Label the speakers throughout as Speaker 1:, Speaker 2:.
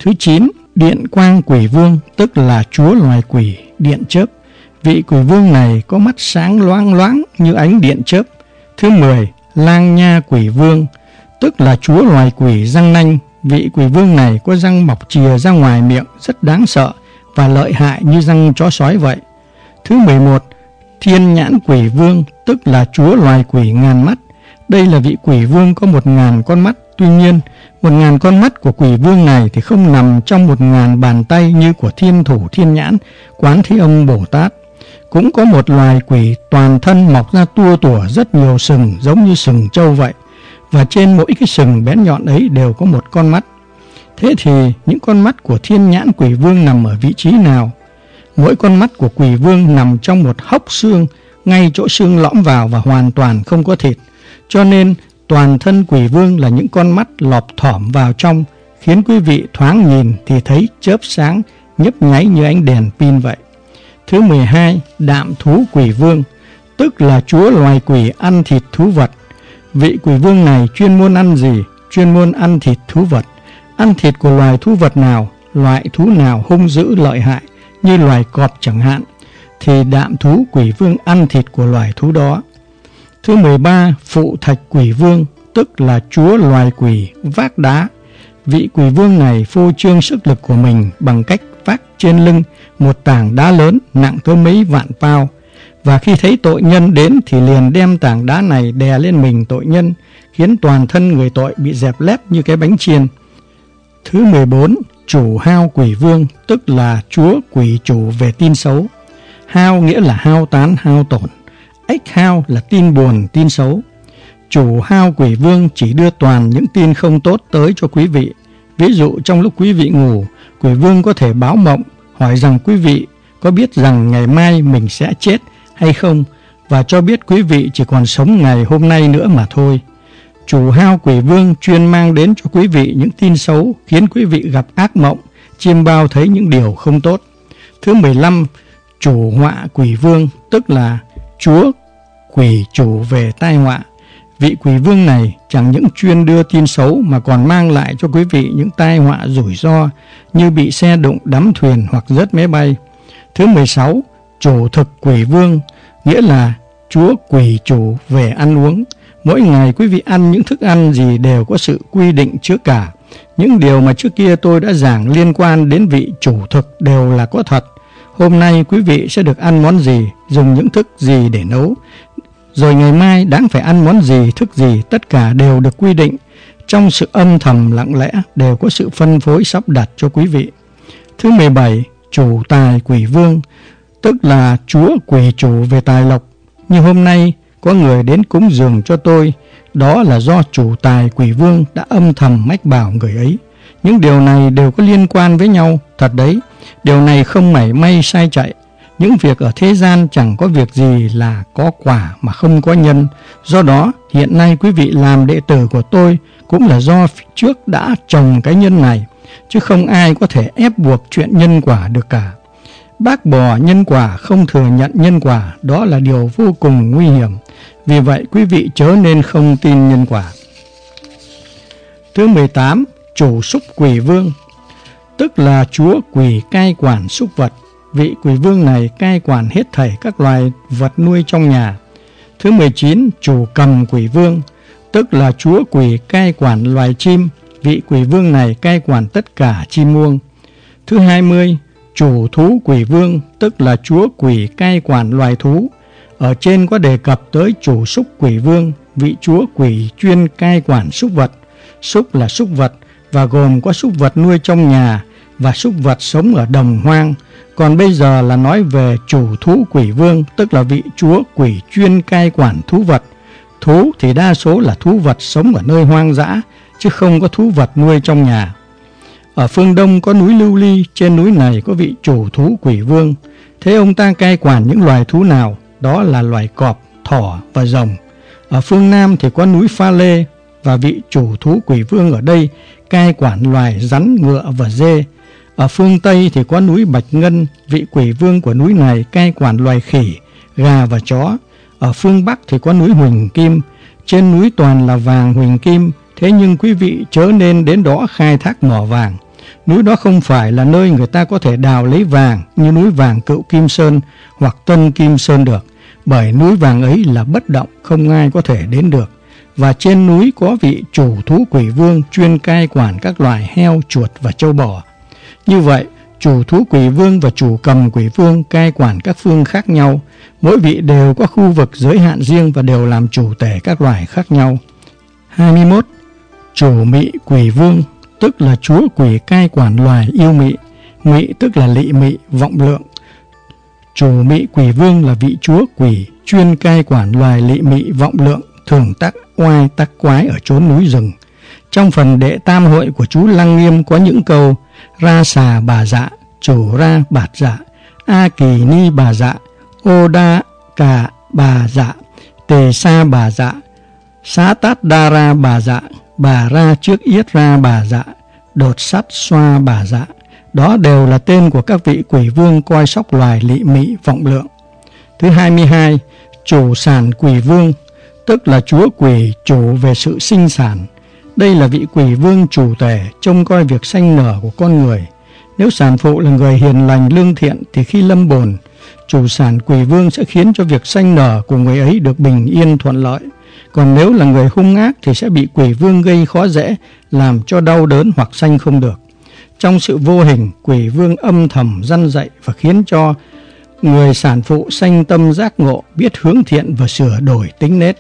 Speaker 1: Thứ 9, Điện Quang Quỷ Vương, tức là chúa loài quỷ điện chớp. Vị quỷ vương này có mắt sáng loáng loáng như ánh điện chớp. Thứ 10, Lang Nha Quỷ Vương, tức là chúa loài quỷ răng nanh. Vị quỷ vương này có răng mọc chìa ra ngoài miệng rất đáng sợ và lợi hại như răng chó sói vậy. Thứ 11, Thiên Nhãn Quỷ Vương, tức là chúa loài quỷ ngàn mắt. Đây là vị quỷ vương có 1000 con mắt. Tuy nhiên, 1000 con mắt của quỷ vương này thì không nằm trong 1000 bàn tay như của Thiên Thủ Thiên Nhãn, Quán Thế Âm Bồ Tát. Cũng có một loài quỷ toàn thân mọc ra tua tủa rất nhiều sừng giống như sừng trâu vậy, và trên mỗi cái sừng bén nhọn ấy đều có một con mắt. Thế thì những con mắt của Thiên Nhãn Quỷ Vương nằm ở vị trí nào? Mỗi con mắt của quỷ vương nằm trong một hốc xương, ngay chỗ xương lõm vào và hoàn toàn không có thịt. Cho nên toàn thân quỷ vương là những con mắt lọp thỏm vào trong, khiến quý vị thoáng nhìn thì thấy chớp sáng nhấp nháy như ánh đèn pin vậy. Thứ 12, Đạm Thú Quỷ Vương, tức là chúa loài quỷ ăn thịt thú vật. Vị quỷ vương này chuyên môn ăn gì? Chuyên môn ăn thịt thú vật. Ăn thịt của loài thú vật nào, loại thú nào hung dữ lợi hại, như loài cọp chẳng hạn, thì Đạm Thú Quỷ Vương ăn thịt của loài thú đó. Thứ 13, Phụ Thạch Quỷ Vương, tức là chúa loài quỷ vác đá. Vị quỷ vương này phô trương sức lực của mình bằng cách vác trên lưng một tảng đá lớn nặng tới mấy vạn pound, và khi thấy tội nhân đến thì liền đem tảng đá này đè lên mình tội nhân, khiến toàn thân người tội bị dẹp lép như cái bánh chiên. Thứ 14, Chủ Hao Quỷ Vương, tức là chúa quỷ chủ về tin xấu. Hao nghĩa là hao tán, hao tổn. Ếch hao là tin buồn, tin xấu. Chủ Hao Quỷ Vương chỉ đưa toàn những tin không tốt tới cho quý vị. Ví dụ trong lúc quý vị ngủ, quỷ vương có thể báo mộng, hỏi rằng quý vị có biết rằng ngày mai mình sẽ chết hay không, và cho biết quý vị chỉ còn sống ngày hôm nay nữa mà thôi. Chủ Hao Quỷ Vương chuyên mang đến cho quý vị những tin xấu, khiến quý vị gặp ác mộng, chiêm bao thấy những điều không tốt. Thứ 15, Chủ Họa Quỷ Vương, tức là chúa quỷ chủ về tai họa. Vị quỷ vương này chẳng những chuyên đưa tin xấu mà còn mang lại cho quý vị những tai họa rủi ro như bị xe đụng, đắm thuyền hoặc rớt máy bay. Thứ 16, Chủ Thực Quỷ Vương, nghĩa là chúa quỷ chủ về ăn uống. Mỗi ngày quý vị ăn những thức ăn gì đều có sự quy định trước cả. Những điều mà trước kia tôi đã giảng liên quan đến vị chủ thực đều là có thật. Hôm nay quý vị sẽ được ăn món gì, dùng những thức gì để nấu, rồi ngày mai đáng phải ăn món gì, thức gì, tất cả đều được quy định. Trong sự âm thầm lặng lẽ đều có sự phân phối sắp đặt cho quý vị. Thứ 17, Chủ Tài Quỷ Vương, tức là chúa quỷ chủ về tài lộc. Như hôm nay có người đến cúng dường cho tôi, đó là do Chủ Tài Quỷ Vương đã âm thầm mách bảo người ấy. Những điều này đều có liên quan với nhau, thật đấy. Điều này không mảy may sai chạy. Những việc ở thế gian chẳng có việc gì là có quả mà không có nhân. Do đó, hiện nay quý vị làm đệ tử của tôi cũng là do trước đã trồng cái nhân này, chứ không ai có thể ép buộc chuyện nhân quả được cả. Bác bỏ nhân quả, không thừa nhận nhân quả, đó là điều vô cùng nguy hiểm. Vì vậy, quý vị chớ nên không tin nhân quả. Thứ 18, Chủ Súc Quỷ Vương, tức là chúa quỷ cai quản súc vật. Vị quỷ vương này cai quản hết thảy các loài vật nuôi trong nhà. Thứ 19, Chủ Cầm Quỷ Vương, tức là chúa quỷ cai quản loài chim. Vị quỷ vương này cai quản tất cả chim muông. Thứ 20, Chủ Thú Quỷ Vương, tức là chúa quỷ cai quản loài thú. Ở trên có đề cập tới Chủ Súc Quỷ Vương, vị chúa quỷ chuyên cai quản súc vật. Súc là súc vật và gồm có súc vật nuôi trong nhà và súc vật sống ở đồng hoang. Còn bây giờ là nói về Chủ Thú Quỷ Vương, tức là vị chúa quỷ chuyên cai quản thú vật. Thú thì đa số là thú vật sống ở nơi hoang dã, chứ không có thú vật nuôi trong nhà. Ở phương Đông có núi Lưu Ly, trên núi này có vị Chủ Thú Quỷ Vương. Thế ông ta cai quản những loài thú nào? Đó là loài cọp, thỏ và rồng. Ở phương Nam thì có núi Pha Lê, và vị Chủ Thú Quỷ Vương ở đây cai quản loài rắn, ngựa và dê. Ở phương Tây thì có núi Bạch Ngân, vị quỷ vương của núi này cai quản loài khỉ, gà và chó. Ở phương Bắc thì có núi Huỳnh Kim, trên núi toàn là vàng huỳnh kim, thế nhưng quý vị chớ nên đến đó khai thác mỏ vàng. Núi đó không phải là nơi người ta có thể đào lấy vàng như núi vàng Cựu Kim Sơn hoặc Tân Kim Sơn được, bởi núi vàng ấy là bất động, không ai có thể đến được. Và trên núi có vị chủ thú quỷ vương chuyên cai quản các loài heo, chuột và trâu bò. Như vậy, chủ thú quỷ vương và chủ cầm quỷ vương cai quản các phương khác nhau, mỗi vị đều có khu vực giới hạn riêng và đều làm chủ tể các loài khác nhau. 21. Chủ mị quỷ vương, tức là chúa quỷ cai quản loài yêu mị. Mị tức là lị mị, vọng lượng. Chủ mị quỷ vương là vị chúa quỷ chuyên cai quản loài lị mị, vọng lượng, thường tác oai tác quái ở chốn núi rừng. Trong phần đệ tam hội của chú Lăng Nghiêm có những câu: ra xà bà dạ, chủ ra bạt dạ, a kỳ ni bà dạ, ô đa cả bà dạ, tề sa bà dạ, xá tát đa ra bà dạ, bà ra trước yết ra bà dạ, đột sắt xoa bà dạ. Đó đều là tên của các vị quỷ vương coi sóc loài lị mị, vọng lượng. Thứ 22. Chủ sản quỷ vương, tức là chúa quỷ chủ về sự sinh sản. Đây là vị quỷ vương chủ tể trông coi việc sanh nở của con người. Nếu sản phụ là người hiền lành lương thiện thì khi lâm bồn, chủ sản quỷ vương sẽ khiến cho việc sanh nở của người ấy được bình yên thuận lợi. Còn nếu là người hung ác thì sẽ bị quỷ vương gây khó dễ, làm cho đau đớn hoặc sanh không được. Trong sự vô hình, quỷ vương âm thầm răn dạy và khiến cho người sản phụ sanh tâm giác ngộ, biết hướng thiện và sửa đổi tính nết.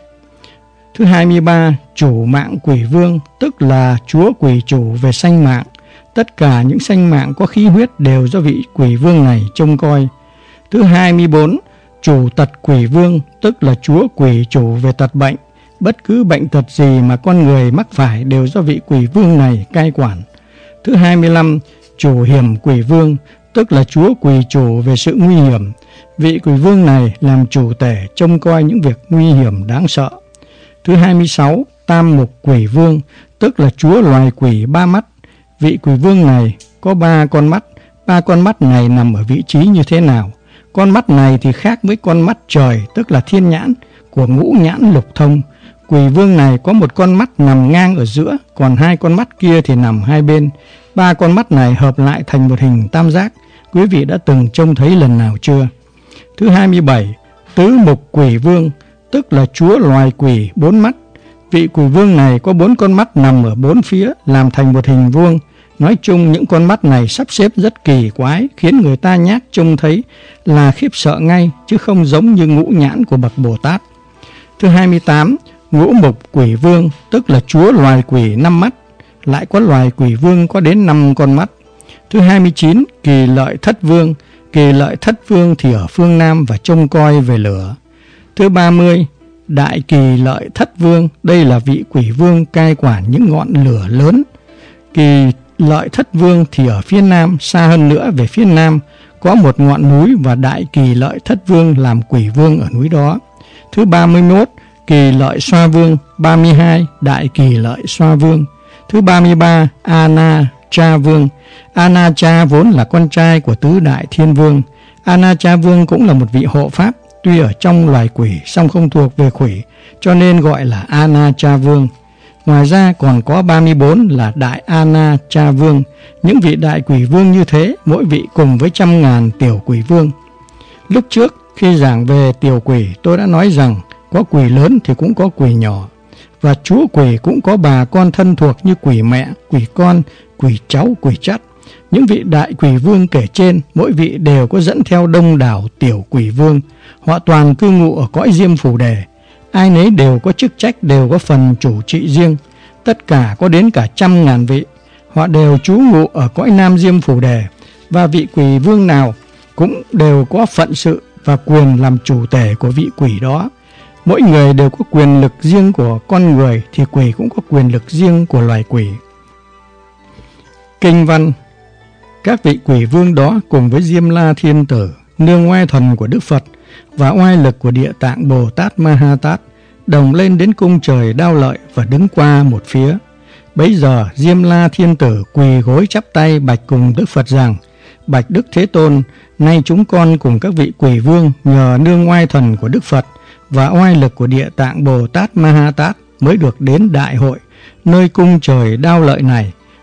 Speaker 1: Thứ 23. Chủ mạng quỷ vương, tức là chúa quỷ chủ về sanh mạng. Tất cả những sanh mạng có khí huyết đều do vị quỷ vương này trông coi. Thứ 24. Chủ tật quỷ vương, tức là chúa quỷ chủ về tật bệnh. Bất cứ bệnh tật gì mà con người mắc phải đều do vị quỷ vương này cai quản. Thứ 25. Chủ hiểm quỷ vương, tức là chúa quỷ chủ về sự nguy hiểm. Vị quỷ vương này làm chủ tể trông coi những việc nguy hiểm đáng sợ. Thứ 26. Tam mục quỷ vương, tức là chúa loài quỷ ba mắt. Vị quỷ vương này có 3 con mắt. 3 con mắt này nằm ở vị trí như thế nào? Con mắt này thì khác với con mắt trời, tức là thiên nhãn của ngũ nhãn lục thông. Quỷ vương này có một con mắt nằm ngang ở giữa, còn 2 con mắt kia thì nằm hai bên. 3 con mắt này hợp lại thành một hình tam giác. Quý vị đã từng trông thấy lần nào chưa? Thứ 27. Tứ mục quỷ vương, tức là chúa loài quỷ 4 mắt. Vị quỷ vương này có 4 con mắt nằm ở 4 phía, làm thành một hình vuông. Nói chung những con mắt này sắp xếp rất kỳ quái, khiến người ta nhát trông thấy là khiếp sợ ngay, chứ không giống như ngũ nhãn của bậc Bồ Tát. Thứ 28. Ngũ mục quỷ vương, tức là chúa loài quỷ 5 mắt. Lại có loài quỷ vương có đến 5 con mắt. Thứ 29. Kỳ lợi thất vương. Kỳ lợi thất vương thì ở phương Nam và trông coi về lửa. Thứ 30. Đại kỳ lợi thất vương. Đây là vị quỷ vương cai quản những ngọn lửa lớn. Kỳ lợi thất vương thì ở phía Nam, xa hơn nữa về phía Nam có một ngọn núi và đại kỳ lợi thất vương làm quỷ vương ở núi đó. Thứ 31. Kỳ lợi xoa vương. 32. Đại kỳ lợi xoa vương. Thứ 33. Ana Cha vương. Ana Cha vốn là con trai của tứ đại thiên vương. Ana Cha vương cũng là một vị hộ pháp, tuy ở trong loài quỷ song không thuộc về quỷ, cho nên gọi là Ana Cha vương. Ngoài ra còn có 34 là đại Ana Cha vương. Những vị đại quỷ vương như thế, mỗi vị cùng với 100.000 tiểu quỷ vương. Lúc trước khi giảng về tiểu quỷ, tôi đã nói rằng có quỷ lớn thì cũng có quỷ nhỏ, và chúa quỷ cũng có bà con thân thuộc như quỷ mẹ, quỷ con, quỷ cháu, quỷ chắt. Những vị đại quỷ vương kể trên, mỗi vị đều có dẫn theo đông đảo tiểu quỷ vương. Họ toàn cư ngụ ở cõi Diêm Phù Đề. Ai nấy đều có chức trách, đều có phần chủ trị riêng. Tất cả có đến cả 100.000 vị. Họ đều trú ngụ ở cõi Nam Diêm Phù Đề. Và vị quỷ vương nào cũng đều có phận sự và quyền làm chủ tể của vị quỷ đó. Mỗi người đều có quyền lực riêng của con người, thì quỷ cũng có quyền lực riêng của loài quỷ. Kinh văn. Các vị quỷ vương đó cùng với Diêm La Thiên Tử, nương oai thần của Đức Phật và oai lực của Địa Tạng Bồ Tát Ma Ha Tát, đồng lên đến cung trời Đao Lợi và đứng qua một phía. Bấy giờ Diêm La Thiên Tử quỳ gối chắp tay bạch cùng Đức Phật rằng: Bạch Đức Thế Tôn, nay chúng con cùng các vị quỷ vương nhờ nương oai thần của Đức Phật và oai lực của Địa Tạng Bồ Tát Ma Ha Tát mới được đến đại hội nơi cung trời Đao Lợi này,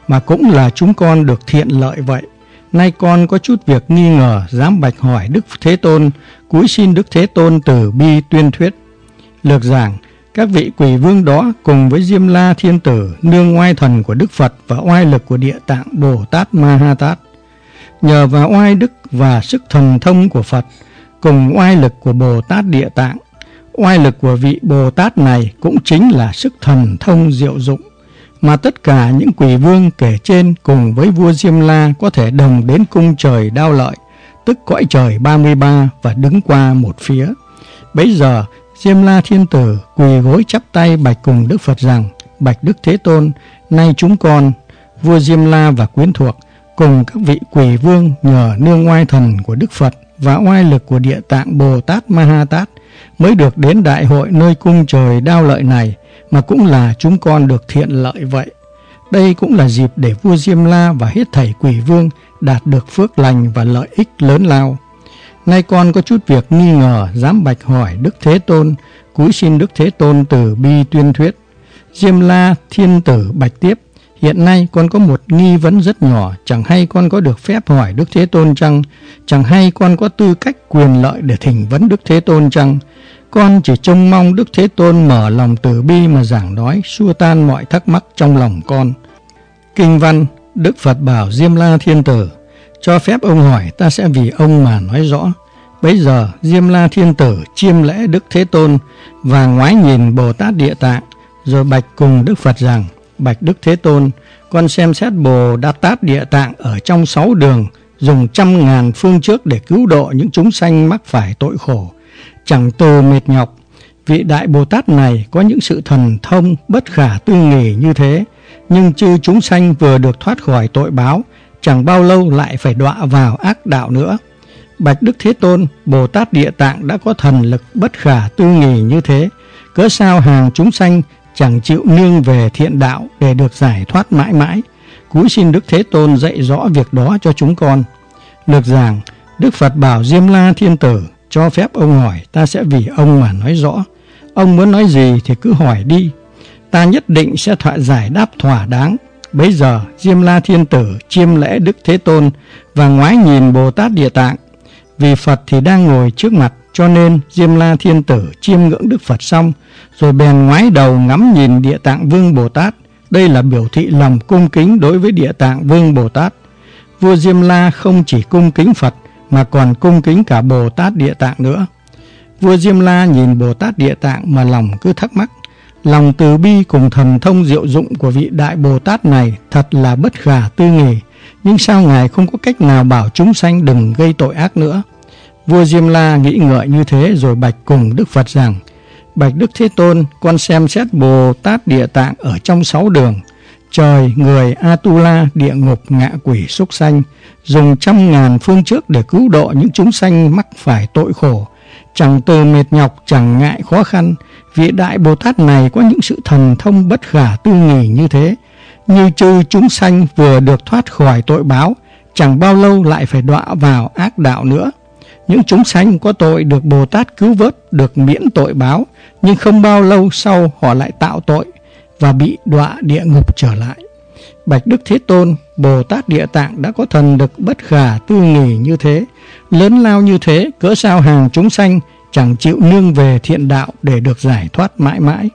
Speaker 1: mà cũng là chúng con được thiện lợi vậy. Nay con có chút việc nghi ngờ, dám bạch hỏi Đức Thế Tôn, cúi xin Đức Thế Tôn từ bi tuyên thuyết. Lược giảng: các vị quỷ vương đó cùng với Diêm La Thiên Tử nương oai thần của Đức Phật và oai lực của Địa Tạng Bồ Tát Ma Ha Tát. Nhờ vào oai đức và sức thần thông của Phật cùng oai lực của Bồ Tát Địa Tạng, oai lực của vị Bồ Tát này cũng chính là sức thần thông diệu dụng, mà tất cả những quỷ vương kể trên cùng với vua Diêm La có thể đồng đến cung trời Đao Lợi, tức cõi trời 33, và đứng qua một phía. Bấy giờ Diêm La Thiên Tử quỳ gối chắp tay bạch cùng Đức Phật rằng: bạch Đức Thế Tôn, nay chúng con, vua Diêm La và quyến thuộc, cùng các vị quỷ vương nhờ nương oai thần của Đức Phật và oai lực của Địa Tạng Bồ Tát Ma Ha Tát mới được đến đại hội nơi cung trời Đao Lợi này, mà cũng là chúng con được thiện lợi vậy. Đây cũng là dịp để vua Diêm La và hết thảy quỷ vương đạt được phước lành và lợi ích lớn lao. Nay con có chút việc nghi ngờ, dám bạch hỏi Đức Thế Tôn, cúi xin Đức Thế Tôn từ bi tuyên thuyết. Diêm La Thiên Tử bạch tiếp: hiện nay con có một nghi vấn rất nhỏ, chẳng hay con có được phép hỏi Đức Thế Tôn chăng? Chẳng hay con có tư cách quyền lợi để thỉnh vấn Đức Thế Tôn chăng? Con chỉ trông mong Đức Thế Tôn mở lòng từ bi mà giảng nói, xua tan mọi thắc mắc trong lòng con. Kinh văn: Đức Phật bảo Diêm La Thiên Tử: cho phép ông hỏi, ta sẽ vì ông mà nói rõ. Bấy giờ Diêm La Thiên Tử chiêm lễ Đức Thế Tôn và ngoái nhìn Bồ Tát Địa Tạng, rồi bạch cùng Đức Phật rằng: bạch Đức Thế Tôn, con xem xét Bồ Tát Địa Tạng ở trong 6 đường, dùng 100.000 phương trước để cứu độ những chúng sanh mắc phải tội khổ, chẳng từ mệt nhọc. Vị Đại Bồ Tát này có những sự thần thông bất khả tư nghì như thế, nhưng chư chúng sanh vừa được thoát khỏi tội báo, chẳng bao lâu lại phải đọa vào ác đạo nữa. Bạch Đức Thế Tôn, Bồ Tát Địa Tạng đã có thần lực bất khả tư nghì như thế, cớ sao hàng chúng sanh chẳng chịu nương về thiện đạo để được giải thoát mãi mãi? Cúi xin Đức Thế Tôn dạy rõ việc đó cho chúng con. Lược giảng: Đức Phật bảo Diêm La Thiên Tử: cho phép ông hỏi, ta sẽ vì ông mà nói rõ. Ông muốn nói gì thì cứ hỏi đi, ta nhất định sẽ giải đáp thỏa đáng. Bấy giờ Diêm La Thiên Tử chiêm lễ Đức Thế Tôn và ngoái nhìn Bồ Tát Địa Tạng. Vì Phật thì đang ngồi trước mặt, cho nên Diêm La Thiên Tử chiêm ngưỡng Đức Phật xong, rồi bèn ngoái đầu ngắm nhìn Địa Tạng Vương Bồ Tát. Đây là biểu thị lòng cung kính đối với Địa Tạng Vương Bồ Tát. Vua Diêm La không chỉ cung kính Phật mà còn cung kính cả Bồ Tát Địa Tạng nữa. Vua Diêm La nhìn Bồ Tát Địa Tạng mà lòng cứ thắc mắc: lòng từ bi cùng thần thông diệu dụng của vị Đại Bồ Tát này thật là bất khả tư nghì, nhưng sao Ngài không có cách nào bảo chúng sanh đừng gây tội ác nữa? Vua Diêm La nghĩ ngợi như thế, rồi bạch cùng Đức Phật rằng: bạch Đức Thế Tôn, con xem xét Bồ Tát Địa Tạng ở trong 6 đường, trời, người, Atula, địa ngục, ngạ quỷ, súc sanh, dùng 100.000 phương trước để cứu độ những chúng sanh mắc phải tội khổ, chẳng từ mệt nhọc, chẳng ngại khó khăn. Vị Đại Bồ Tát này có những sự thần thông bất khả tư nghì như thế, như chư chúng sanh vừa được thoát khỏi tội báo, chẳng bao lâu lại phải đọa vào ác đạo nữa. Những chúng sanh có tội được Bồ Tát cứu vớt, được miễn tội báo, nhưng không bao lâu sau họ lại tạo tội và bị đọa địa ngục trở lại. Bạch Đức Thế Tôn, Bồ Tát Địa Tạng đã có thần lực bất khả tư nghì như thế, lớn lao như thế, cớ sao hàng chúng sanh chẳng chịu nương về thiện đạo để được giải thoát mãi mãi?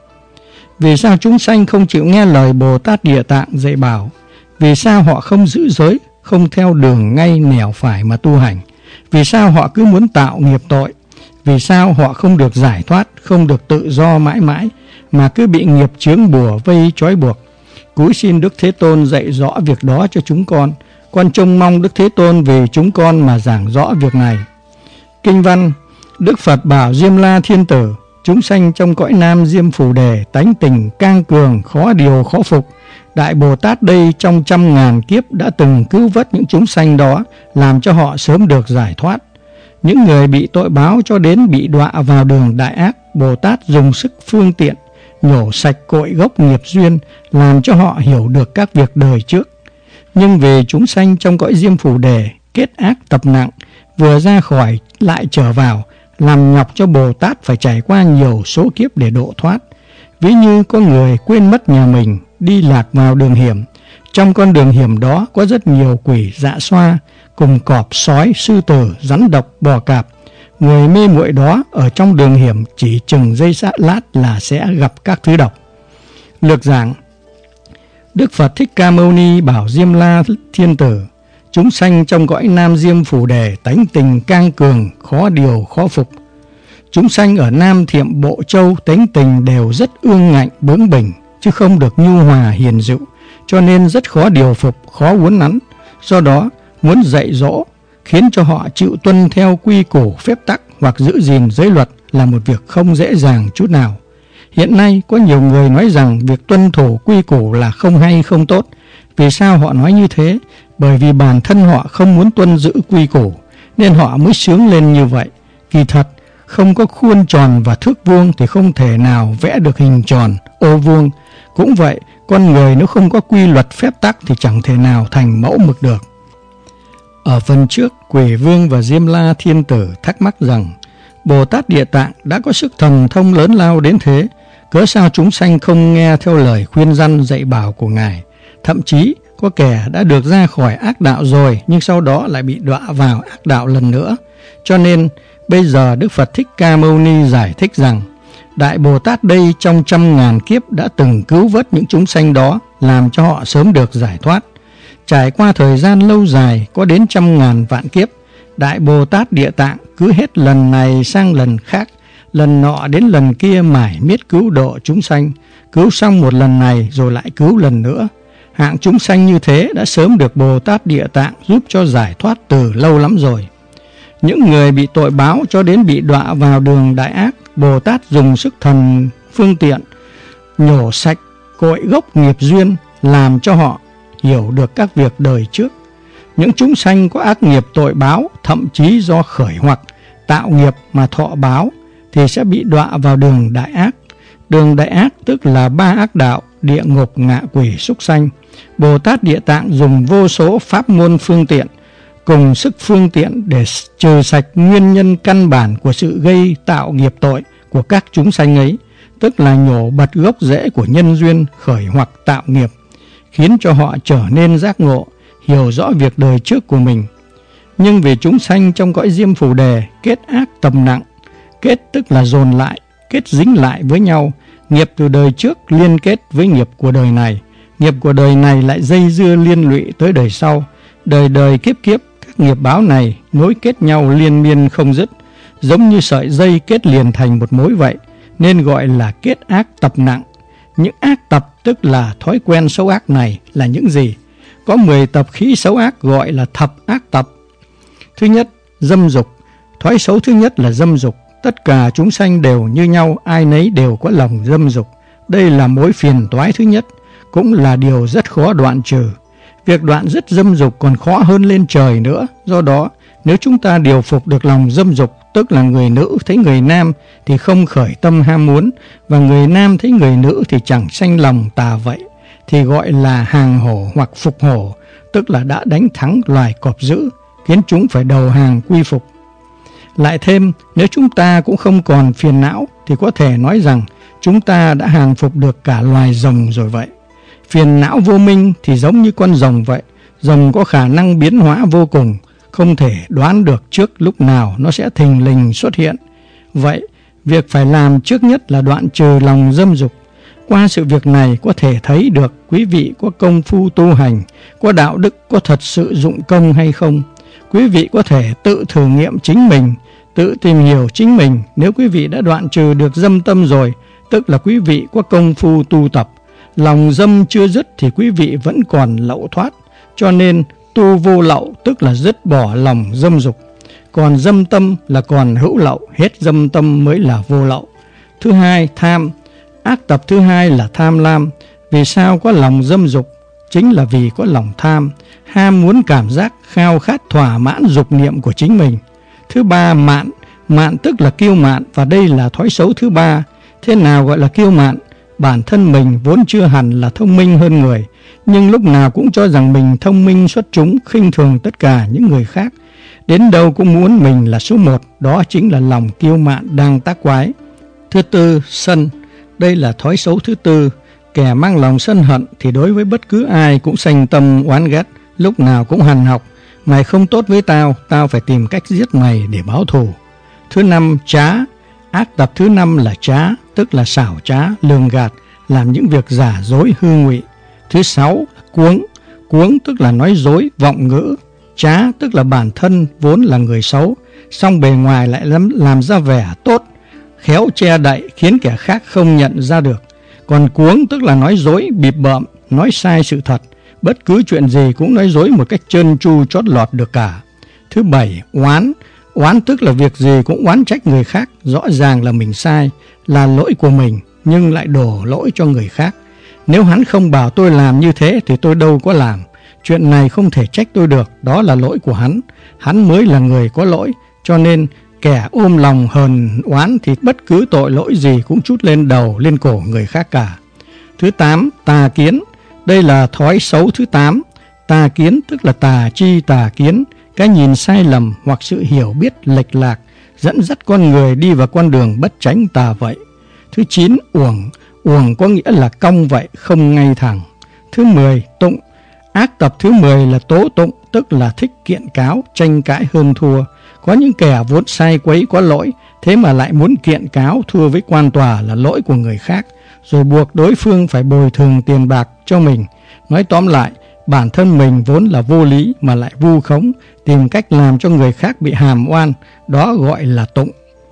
Speaker 1: Vì sao chúng sanh không chịu nghe lời Bồ Tát Địa Tạng dạy bảo? Vì sao họ không giữ giới, không theo đường ngay nẻo phải mà tu hành? Vì sao họ cứ muốn tạo nghiệp tội? Vì sao họ không được giải thoát, không được tự do mãi mãi, mà cứ bị nghiệp chướng bùa vây trói buộc? Cúi xin Đức Thế Tôn dạy rõ việc đó cho chúng con. Con trông mong Đức Thế Tôn vì chúng con mà giảng rõ việc này. Kinh văn: Đức Phật bảo Diêm La Thiên Tử: chúng sanh trong cõi Nam Diêm Phù Đề tánh tình cang cường, khó điều khó phục. Đại Bồ Tát đây trong 100.000 kiếp đã từng cứu vớt những chúng sanh đó, làm cho họ sớm được giải thoát. Những người bị tội báo cho đến bị đọa vào đường đại ác, Bồ Tát dùng sức phương tiện nhổ sạch cội gốc nghiệp duyên, làm cho họ hiểu được các việc đời trước. Nhưng vì chúng sanh trong cõi Diêm Phù Đề kết ác tập nặng, vừa ra khỏi lại trở vào, làm nhọc cho Bồ Tát phải trải qua nhiều số kiếp để độ thoát. Ví như có người quên mất nhà mình, đi lạc vào đường hiểm, Trong con đường hiểm đó có rất nhiều quỷ dạ xoa, cùng cọp, sói, sư tử, rắn độc, bò cạp. Người mê muội đó ở trong đường hiểm chỉ chừng giây lát là sẽ gặp các thứ độc. Lược giảng: Đức Phật Thích Ca Mâu Ni bảo Diêm La Thiên Tử: chúng sanh trong cõi Nam Diêm Phù Đề tánh tình cang cường, khó điều khó phục. Chúng sanh ở Nam Thiệm Bộ Châu tánh tình đều rất ương ngạnh bướng bỉnh, chứ không được nhu hòa hiền dịu, cho nên rất khó điều phục, khó uốn nắn. Do đó muốn dạy dỗ khiến cho họ chịu tuân theo quy củ phép tắc hoặc giữ gìn giới luật là một việc không dễ dàng chút nào. Hiện nay có nhiều người nói rằng việc tuân thủ quy củ là không hay, không tốt. Vì sao họ nói như thế? Bởi vì bản thân họ không muốn tuân giữ quy củ, nên họ mới sướng lên như vậy. Kỳ thật, không có khuôn tròn và thước vuông thì không thể nào vẽ được hình tròn, ô vuông. Cũng vậy, con người nếu không có quy luật phép tắc thì chẳng thể nào thành mẫu mực được. Ở phần trước, Quỷ Vương và Diêm La Thiên Tử thắc mắc rằng Bồ Tát Địa Tạng đã có sức thần thông lớn lao đến thế, cớ sao chúng sanh không nghe theo lời khuyên răn dạy bảo của Ngài? Thậm chí có kẻ đã được ra khỏi ác đạo rồi, nhưng sau đó lại bị đọa vào ác đạo lần nữa. Cho nên bây giờ Đức Phật Thích Ca Mâu Ni giải thích rằng Đại Bồ Tát đây trong 100.000 kiếp đã từng cứu vớt những chúng sanh đó, làm cho họ sớm được giải thoát. Trải qua thời gian lâu dài, có đến 100.000 vạn kiếp, Đại Bồ Tát Địa Tạng cứ hết lần này sang lần khác, lần nọ đến lần kia mải miết cứu độ chúng sanh, cứu xong một lần này rồi lại cứu lần nữa. Hạng chúng sanh như thế đã sớm được Bồ Tát Địa Tạng giúp cho giải thoát từ lâu lắm rồi. Những người bị tội báo cho đến bị đọa vào đường đại ác, Bồ Tát dùng sức thần phương tiện nhổ sạch cội gốc nghiệp duyên, làm cho họ hiểu được các việc đời trước. Những chúng sanh có ác nghiệp tội báo, thậm chí do khởi hoặc tạo nghiệp mà thọ báo, thì sẽ bị đọa vào đường đại ác. Đường đại ác tức là 3 ác đạo: địa ngục, ngạ quỷ, súc sanh. Bồ Tát Địa Tạng dùng vô số pháp môn phương tiện, cùng sức phương tiện để trừ sạch nguyên nhân căn bản của sự gây tạo nghiệp tội của các chúng sanh ấy, tức là nhổ bật gốc rễ của nhân duyên khởi hoặc tạo nghiệp, khiến cho họ trở nên giác ngộ, hiểu rõ việc đời trước của mình. Nhưng vì chúng sanh trong cõi Diêm Phù Đề kết ác tầm nặng, kết tức là dồn lại, kết dính lại với nhau, nghiệp từ đời trước liên kết với nghiệp của đời này, nghiệp của đời này lại dây dưa liên lụy tới đời sau, đời đời kiếp kiếp các nghiệp báo này nối kết nhau liên miên không dứt, giống như sợi dây kết liền thành một mối vậy, nên gọi là kết ác tập nặng. Những ác tập tức là thói quen xấu ác này là những gì? Có 10 tập khí xấu ác gọi là thập ác tập. Thứ nhất, dâm dục. Thói xấu thứ nhất là dâm dục. Tất cả chúng sanh đều như nhau, ai nấy đều có lòng dâm dục. Đây là mối phiền toái thứ nhất, cũng là điều rất khó đoạn trừ. Việc đoạn dứt dâm dục còn khó hơn lên trời nữa. Do đó, nếu chúng ta điều phục được lòng dâm dục, tức là người nữ thấy người nam thì không khởi tâm ham muốn, và người nam thấy người nữ thì chẳng sanh lòng tà vậy, thì gọi là hàng hổ hoặc phục hổ, tức là đã đánh thắng loài cọp dữ, khiến chúng phải đầu hàng quy phục. Lại thêm, nếu chúng ta cũng không còn phiền não thì có thể nói rằng chúng ta đã hàng phục được cả loài rồng rồi vậy. Phiền não vô minh thì giống như con rồng vậy. Rồng có khả năng biến hóa vô cùng, không thể đoán được trước lúc nào nó sẽ thình lình xuất hiện. Vậy, việc phải làm trước nhất là đoạn trừ lòng dâm dục. Qua sự việc này có thể thấy được quý vị có công phu tu hành, có đạo đức, có thật sự dụng công hay không. Quý vị có thể tự thử nghiệm chính mình, tự tìm hiểu chính mình. Nếu quý vị đã đoạn trừ được dâm tâm rồi, tức là quý vị có công phu tu tập. Lòng dâm chưa dứt thì quý vị vẫn còn lậu thoát. Cho nên tu vô lậu tức là dứt bỏ lòng dâm dục. Còn dâm tâm là còn hữu lậu, hết dâm tâm mới là vô lậu. Thứ hai, tham. Ác tập thứ hai là tham lam. Vì sao có lòng dâm dục? Chính là vì có lòng tham, ham muốn cảm giác khao khát thỏa mãn dục niệm của chính mình. Thứ ba, mạn. Mạn tức là kiêu mạn, và đây là thói xấu thứ ba. Thế nào gọi là kiêu mạn? Bản thân mình vốn chưa hẳn là thông minh hơn người, nhưng lúc nào cũng cho rằng mình thông minh xuất chúng, khinh thường tất cả những người khác. Đến đâu cũng muốn mình là số 1, đó chính là lòng kiêu mạn đang tác quái. Thứ tư, sân. Đây là thói xấu thứ tư. Kẻ mang lòng sân hận thì đối với bất cứ ai cũng sanh tâm oán ghét, lúc nào cũng hằn học: mày không tốt với tao, tao phải tìm cách giết mày để báo thù. Thứ năm, trá. Ác tập thứ năm là trá, tức là xảo trá, lường gạt, làm những việc giả dối hư ngụy. Thứ sáu, cuống. Cuống tức là nói dối, vọng ngữ. Trá tức là bản thân vốn là người xấu, song bề ngoài lại làm ra vẻ tốt, khéo che đậy khiến kẻ khác không nhận ra được. Còn cuống tức là nói dối, bịp bợm, nói sai sự thật, bất cứ chuyện gì cũng nói dối một cách trơn tru chót lọt được cả. Thứ bảy, oán. Oán tức là việc gì cũng oán trách người khác, rõ ràng là mình sai, là lỗi của mình, nhưng lại đổ lỗi cho người khác. Nếu hắn không bảo tôi làm như thế thì tôi đâu có làm. Chuyện này không thể trách tôi được, đó là lỗi của hắn mới là người có lỗi. Cho nên kẻ ôm lòng hờn oán thì bất cứ tội lỗi gì cũng trút lên đầu, lên cổ người khác cả. Thứ tám, tà kiến. Đây là thói xấu thứ 8. Tà kiến tức là tà chi tà kiến, cái nhìn sai lầm hoặc sự hiểu biết lệch lạc, dẫn dắt con người đi vào con đường bất chánh tà vậy. Thứ 9, uổng. Uổng có nghĩa là cong vậy, không ngay thẳng. Thứ 10, tụng. Ác tập thứ 10 là tố tụng, tức là thích kiện cáo, tranh cãi hơn thua. Có những kẻ vốn sai quấy có lỗi, thế mà lại muốn kiện cáo thua với quan tòa là lỗi của người khác, rồi buộc đối phương phải bồi thường tiền bạc cho mình. Nói tóm lại, bản thân mình vốn là vô lý mà lại vu khống, tìm cách làm cho người khác bị hàm oan, đó gọi là tụng.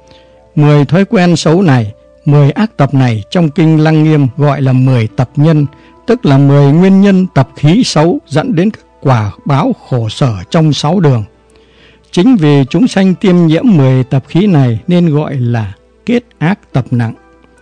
Speaker 1: 10 thói quen xấu này, 10 ác tập này trong kinh Lăng Nghiêm gọi là 10 tập nhân, tức là 10 nguyên nhân tập khí xấu dẫn đến các quả báo khổ sở trong 6 đường. Chính vì chúng sanh tiêm nhiễm 10 tập khí này nên gọi là kết ác tập nặng.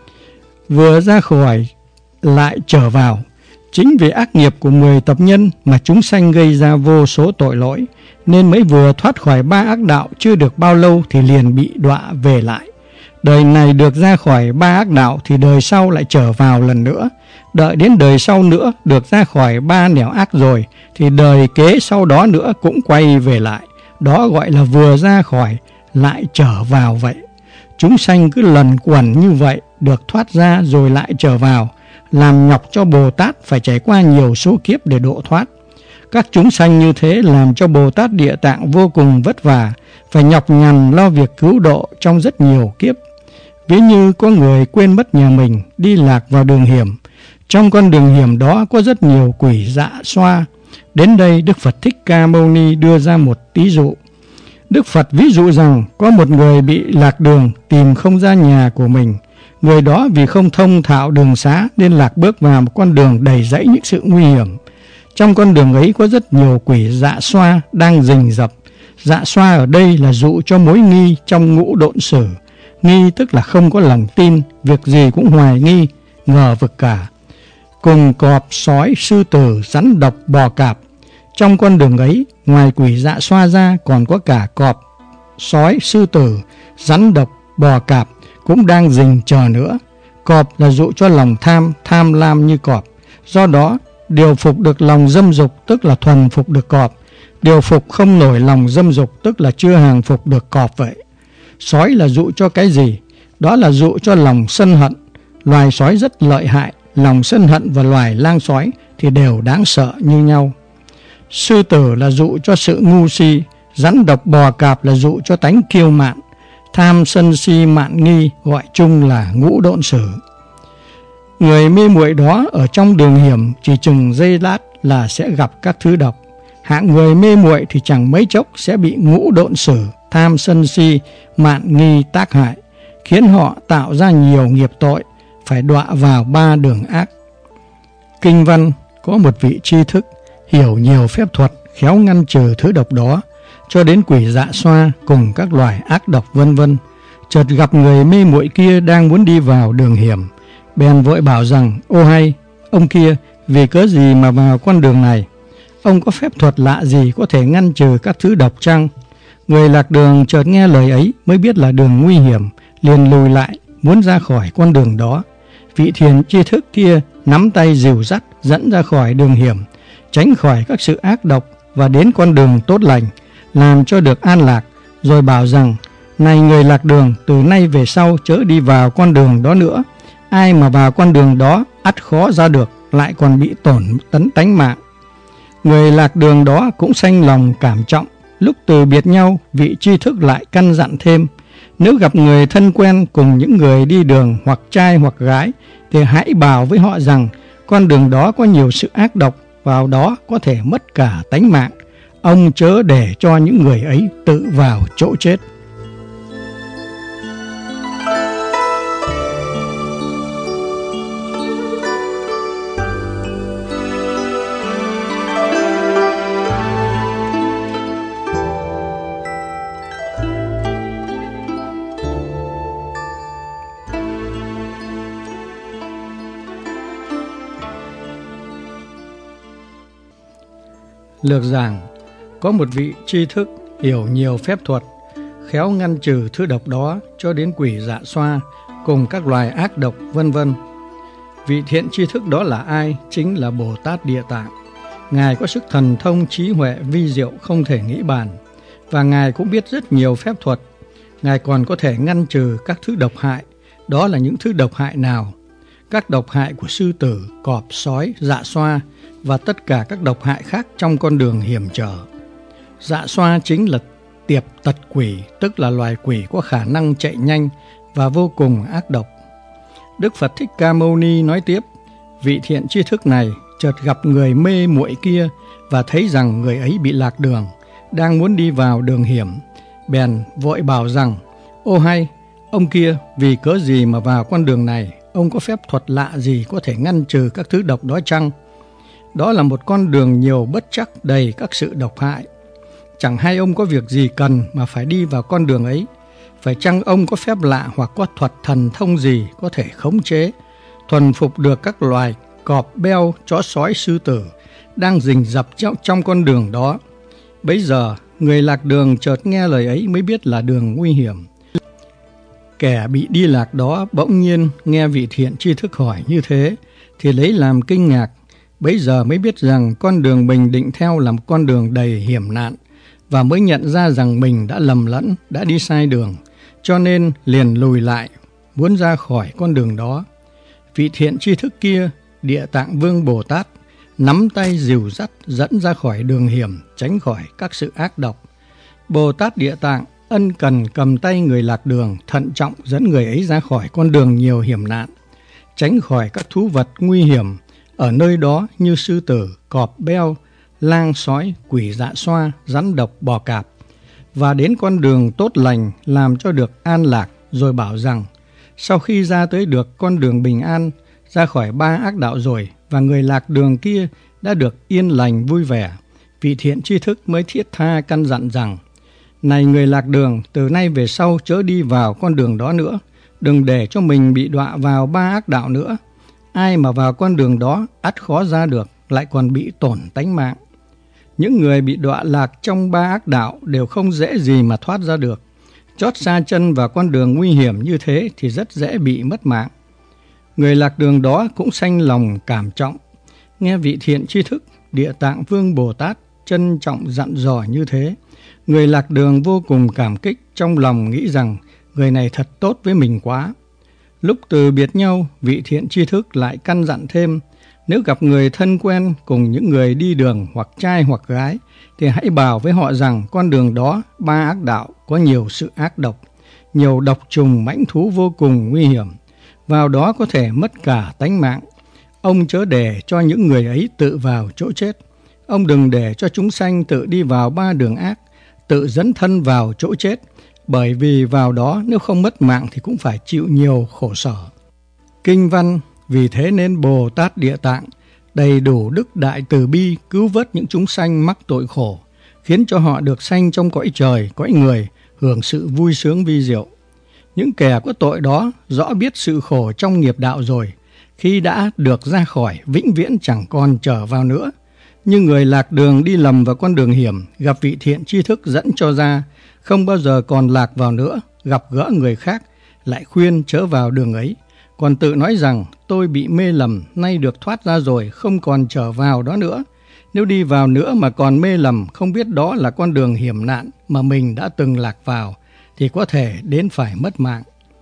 Speaker 1: Vừa ra khỏi lại trở vào. Chính vì ác nghiệp của 10 tập nhân mà chúng sanh gây ra vô số tội lỗi, nên mới vừa thoát khỏi 3 ác đạo chưa được bao lâu thì liền bị đọa về lại. Đời này được ra khỏi 3 ác đạo thì đời sau lại trở vào lần nữa. Đợi đến đời sau nữa được ra khỏi 3 nẻo ác rồi thì đời kế sau đó nữa cũng quay về lại. Đó gọi là vừa ra khỏi lại trở vào vậy. Chúng sanh cứ lần quẩn như vậy, được thoát ra rồi lại trở vào, làm nhọc cho Bồ Tát phải trải qua nhiều số kiếp để độ thoát. Các chúng sanh như thế làm cho Bồ Tát Địa Tạng vô cùng vất vả, phải nhọc nhằn lo việc cứu độ trong rất nhiều kiếp. Ví như có người quên mất nhà mình, đi lạc vào đường hiểm. Trong con đường hiểm đó có rất nhiều quỷ dạ xoa. Đến đây Đức Phật Thích Ca Mâu Ni đưa ra một ví dụ. Đức Phật ví dụ rằng có một người bị lạc đường, tìm không ra nhà của mình. Người đó vì không thông thạo đường xá nên lạc bước vào một con đường đầy rẫy những sự nguy hiểm. Trong con đường ấy có rất nhiều quỷ dạ xoa đang rình rập. Dạ xoa ở đây là dụ cho mối nghi trong ngũ độn sử. Nghi tức là không có lòng tin, việc gì cũng hoài nghi, ngờ vực cả. Cùng cọp, sói, sư tử, rắn độc, bò cạp. Trong con đường ấy, ngoài quỷ dạ xoa ra còn có cả cọp, sói, sư tử, rắn độc, bò cạp cũng đang rình chờ nữa. Cọp là dụ cho lòng tham lam như cọp. Do đó, điều phục được lòng dâm dục tức là thuần phục được cọp. Điều phục không nổi lòng dâm dục tức là chưa hàng phục được cọp vậy. Sói là dụ cho cái gì? Đó là dụ cho lòng sân hận. Loài sói rất lợi hại, lòng sân hận và loài lang sói thì đều đáng sợ như nhau. Sư tử là dụ cho sự ngu si, rắn độc bò cạp là dụ cho tánh kiêu mạn. Tham sân si mạn nghi gọi chung là ngũ độn sử. Người mê muội đó ở trong đường hiểm chỉ chừng giây lát là sẽ gặp các thứ độc. Hạng người mê muội thì chẳng mấy chốc sẽ bị ngũ độn sử, tham sân si mạn nghi tác hại, khiến họ tạo ra nhiều nghiệp tội, phải đọa vào 3 đường ác. Kinh văn có một vị tri thức hiểu nhiều phép thuật khéo ngăn trừ thứ độc đó, cho đến quỷ dạ xoa cùng các loài ác độc vân vân. Chợt gặp người mê muội kia đang muốn đi vào đường hiểm, bèn vội bảo rằng: ô hay, ông kia vì cớ gì mà vào con đường này? Ông có phép thuật lạ gì có thể ngăn trừ các thứ độc chăng? Người lạc đường chợt nghe lời ấy mới biết là đường nguy hiểm, liền lùi lại muốn ra khỏi con đường đó. Vị thiền tri thức kia nắm tay dìu dắt dẫn ra khỏi đường hiểm, tránh khỏi các sự ác độc và đến con đường tốt lành, làm cho được an lạc, rồi bảo rằng: này người lạc đường, từ nay về sau chớ đi vào con đường đó nữa, Ai mà vào con đường đó ắt khó ra được, lại còn bị tổn tánh mạng. Người lạc đường đó cũng sanh lòng cảm trọng. Lúc từ biệt nhau, vị tri thức lại căn dặn thêm: nếu gặp người thân quen cùng những người đi đường, hoặc trai hoặc gái, thì hãy bảo với họ rằng con đường đó có nhiều sự ác độc, vào đó có thể mất cả tánh mạng. Ông chớ để cho những người ấy tự vào chỗ chết. Lược giảng: có một vị tri thức hiểu nhiều phép thuật, khéo ngăn trừ thứ độc đó cho đến quỷ dạ xoa cùng các loài ác độc vân vân. Vị thiện tri thức đó là ai? Chính là Bồ Tát Địa Tạng. Ngài có sức thần thông trí huệ vi diệu không thể nghĩ bàn, và Ngài cũng biết rất nhiều phép thuật. Ngài còn có thể ngăn trừ các thứ độc hại. Đó là những thứ độc hại nào? Các độc hại của sư tử, cọp, sói, dạ xoa và tất cả các độc hại khác trong con đường hiểm trở. Dạ xoa chính là tiệp tật quỷ, tức là loài quỷ có khả năng chạy nhanh và vô cùng ác độc. Đức Phật Thích Ca Mâu Ni nói tiếp: vị thiện tri thức này chợt gặp người mê muội kia và thấy rằng người ấy bị lạc đường, đang muốn đi vào đường hiểm, bèn vội bảo rằng: ô hay, ông kia vì cớ gì mà vào con đường này? Ông có phép thuật lạ gì có thể ngăn trừ các thứ độc đó chăng? Đó là một con đường nhiều bất trắc, đầy các sự độc hại. Chẳng hay ông có việc gì cần mà phải đi vào con đường ấy? Phải chăng ông có phép lạ hoặc có thuật thần thông gì có thể khống chế, thuần phục được các loài cọp, beo, chó sói, sư tử đang rình rập trong con đường đó? Bấy giờ người lạc đường chợt nghe lời ấy mới biết là đường nguy hiểm. Kẻ bị đi lạc đó bỗng nhiên nghe vị thiện tri thức hỏi như thế thì lấy làm kinh ngạc. Bấy giờ mới biết rằng con đường mình định theo là một con đường đầy hiểm nạn, và mới nhận ra rằng mình đã lầm lẫn, đã đi sai đường, cho nên liền lùi lại, muốn ra khỏi con đường đó. Vị thiện tri thức kia, Địa Tạng Vương Bồ Tát, nắm tay dìu dắt dẫn ra khỏi đường hiểm, tránh khỏi các sự ác độc. Bồ Tát Địa Tạng ân cần cầm tay người lạc đường, thận trọng dẫn người ấy ra khỏi con đường nhiều hiểm nạn, tránh khỏi các thú vật nguy hiểm ở nơi đó như sư tử, cọp, beo, lang, sói, quỷ dạ xoa, rắn độc, bò cạp, và đến con đường tốt lành làm cho được an lạc. Rồi bảo rằng sau khi ra tới được con đường bình an, ra khỏi ba ác đạo rồi, và người lạc đường kia đã được yên lành vui vẻ, vị thiện tri thức mới thiết tha căn dặn rằng: này người lạc đường, từ nay về sau chớ đi vào con đường đó nữa, đừng để cho mình bị đọa vào ba ác đạo nữa. Ai mà vào con đường đó ắt khó ra được, lại còn bị tổn tánh mạng. Những người bị đọa lạc trong ba ác đạo đều không dễ gì mà thoát ra được. Chót sa chân vào con đường nguy hiểm như thế thì rất dễ bị mất mạng. Người lạc đường đó cũng sanh lòng cảm trọng. Nghe vị thiện tri thức Địa Tạng Vương Bồ Tát trân trọng dặn dò như thế, người lạc đường vô cùng cảm kích, trong lòng nghĩ rằng người này thật tốt với mình quá. Lúc từ biệt nhau, vị thiện tri thức lại căn dặn thêm: nếu gặp người thân quen cùng những người đi đường, hoặc trai hoặc gái, thì hãy bảo với họ rằng con đường đó, ba ác đạo, có nhiều sự ác độc, nhiều độc trùng mãnh thú vô cùng nguy hiểm, vào đó có thể mất cả tánh mạng. Ông chớ để cho những người ấy tự vào chỗ chết. Ông đừng để cho chúng sanh tự đi vào ba đường ác, tự dẫn thân vào chỗ chết, bởi vì vào đó nếu không mất mạng thì cũng phải chịu nhiều khổ sở. Kinh văn: vì thế nên Bồ Tát Địa Tạng đầy đủ đức đại từ bi, cứu vớt những chúng sanh mắc tội khổ, khiến cho họ được sanh trong cõi trời, cõi người, hưởng sự vui sướng vi diệu. Những kẻ có tội đó rõ biết sự khổ trong nghiệp đạo rồi, khi đã được ra khỏi, vĩnh viễn chẳng còn trở vào nữa. Nhưng người lạc đường đi lầm vào con đường hiểm, gặp vị thiện tri thức dẫn cho ra, không bao giờ còn lạc vào nữa. Gặp gỡ người khác lại khuyên chớ vào đường ấy, còn tự nói rằng tôi bị mê lầm, nay được thoát ra rồi, không còn trở vào đó nữa. Nếu đi vào nữa mà còn mê lầm, không biết đó là con đường hiểm nạn mà mình đã từng lạc vào, thì có thể đến phải mất mạng.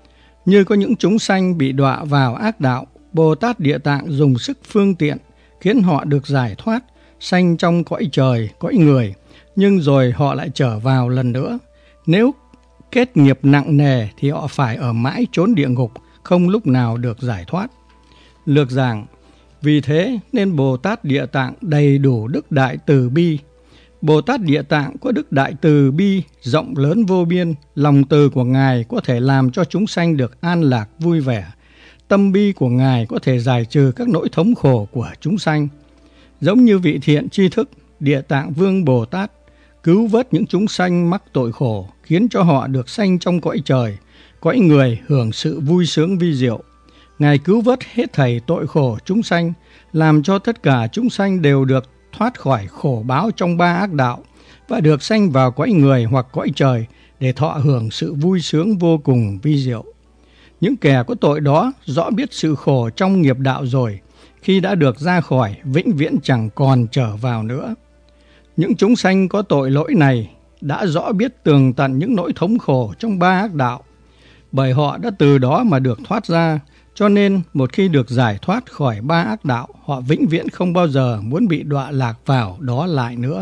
Speaker 1: Như có những chúng sanh bị đọa vào ác đạo, Bồ Tát Địa Tạng dùng sức phương tiện khiến họ được giải thoát, sanh trong cõi trời, cõi người, nhưng rồi họ lại trở vào lần nữa. Nếu kết nghiệp nặng nề thì họ phải ở mãi chốn địa ngục, không lúc nào được giải thoát. Lược giảng: vì thế nên Bồ Tát Địa Tạng đầy đủ đức đại từ bi. Bồ Tát Địa Tạng có đức đại từ bi rộng lớn vô biên, lòng từ của Ngài có thể làm cho chúng sanh được an lạc vui vẻ. Tâm bi của Ngài có thể giải trừ các nỗi thống khổ của chúng sanh. Giống như vị thiện tri thức Địa Tạng Vương Bồ Tát cứu vớt những chúng sanh mắc tội khổ, khiến cho họ được sanh trong cõi trời, cõi người hưởng sự vui sướng vi diệu. Ngài cứu vớt hết thảy tội khổ chúng sanh, làm cho tất cả chúng sanh đều được thoát khỏi khổ báo trong ba ác đạo và được sanh vào cõi người hoặc cõi trời để thọ hưởng sự vui sướng vô cùng vi diệu. Những kẻ có tội đó rõ biết sự khổ trong nghiệp đạo rồi, khi đã được ra khỏi vĩnh viễn chẳng còn trở vào nữa. Những chúng sanh có tội lỗi này đã rõ biết tường tận những nỗi thống khổ trong ba ác đạo, bởi họ đã từ đó mà được thoát ra, cho nên một khi được giải thoát khỏi ba ác đạo, họ vĩnh viễn không bao giờ muốn bị đọa lạc vào đó lại nữa.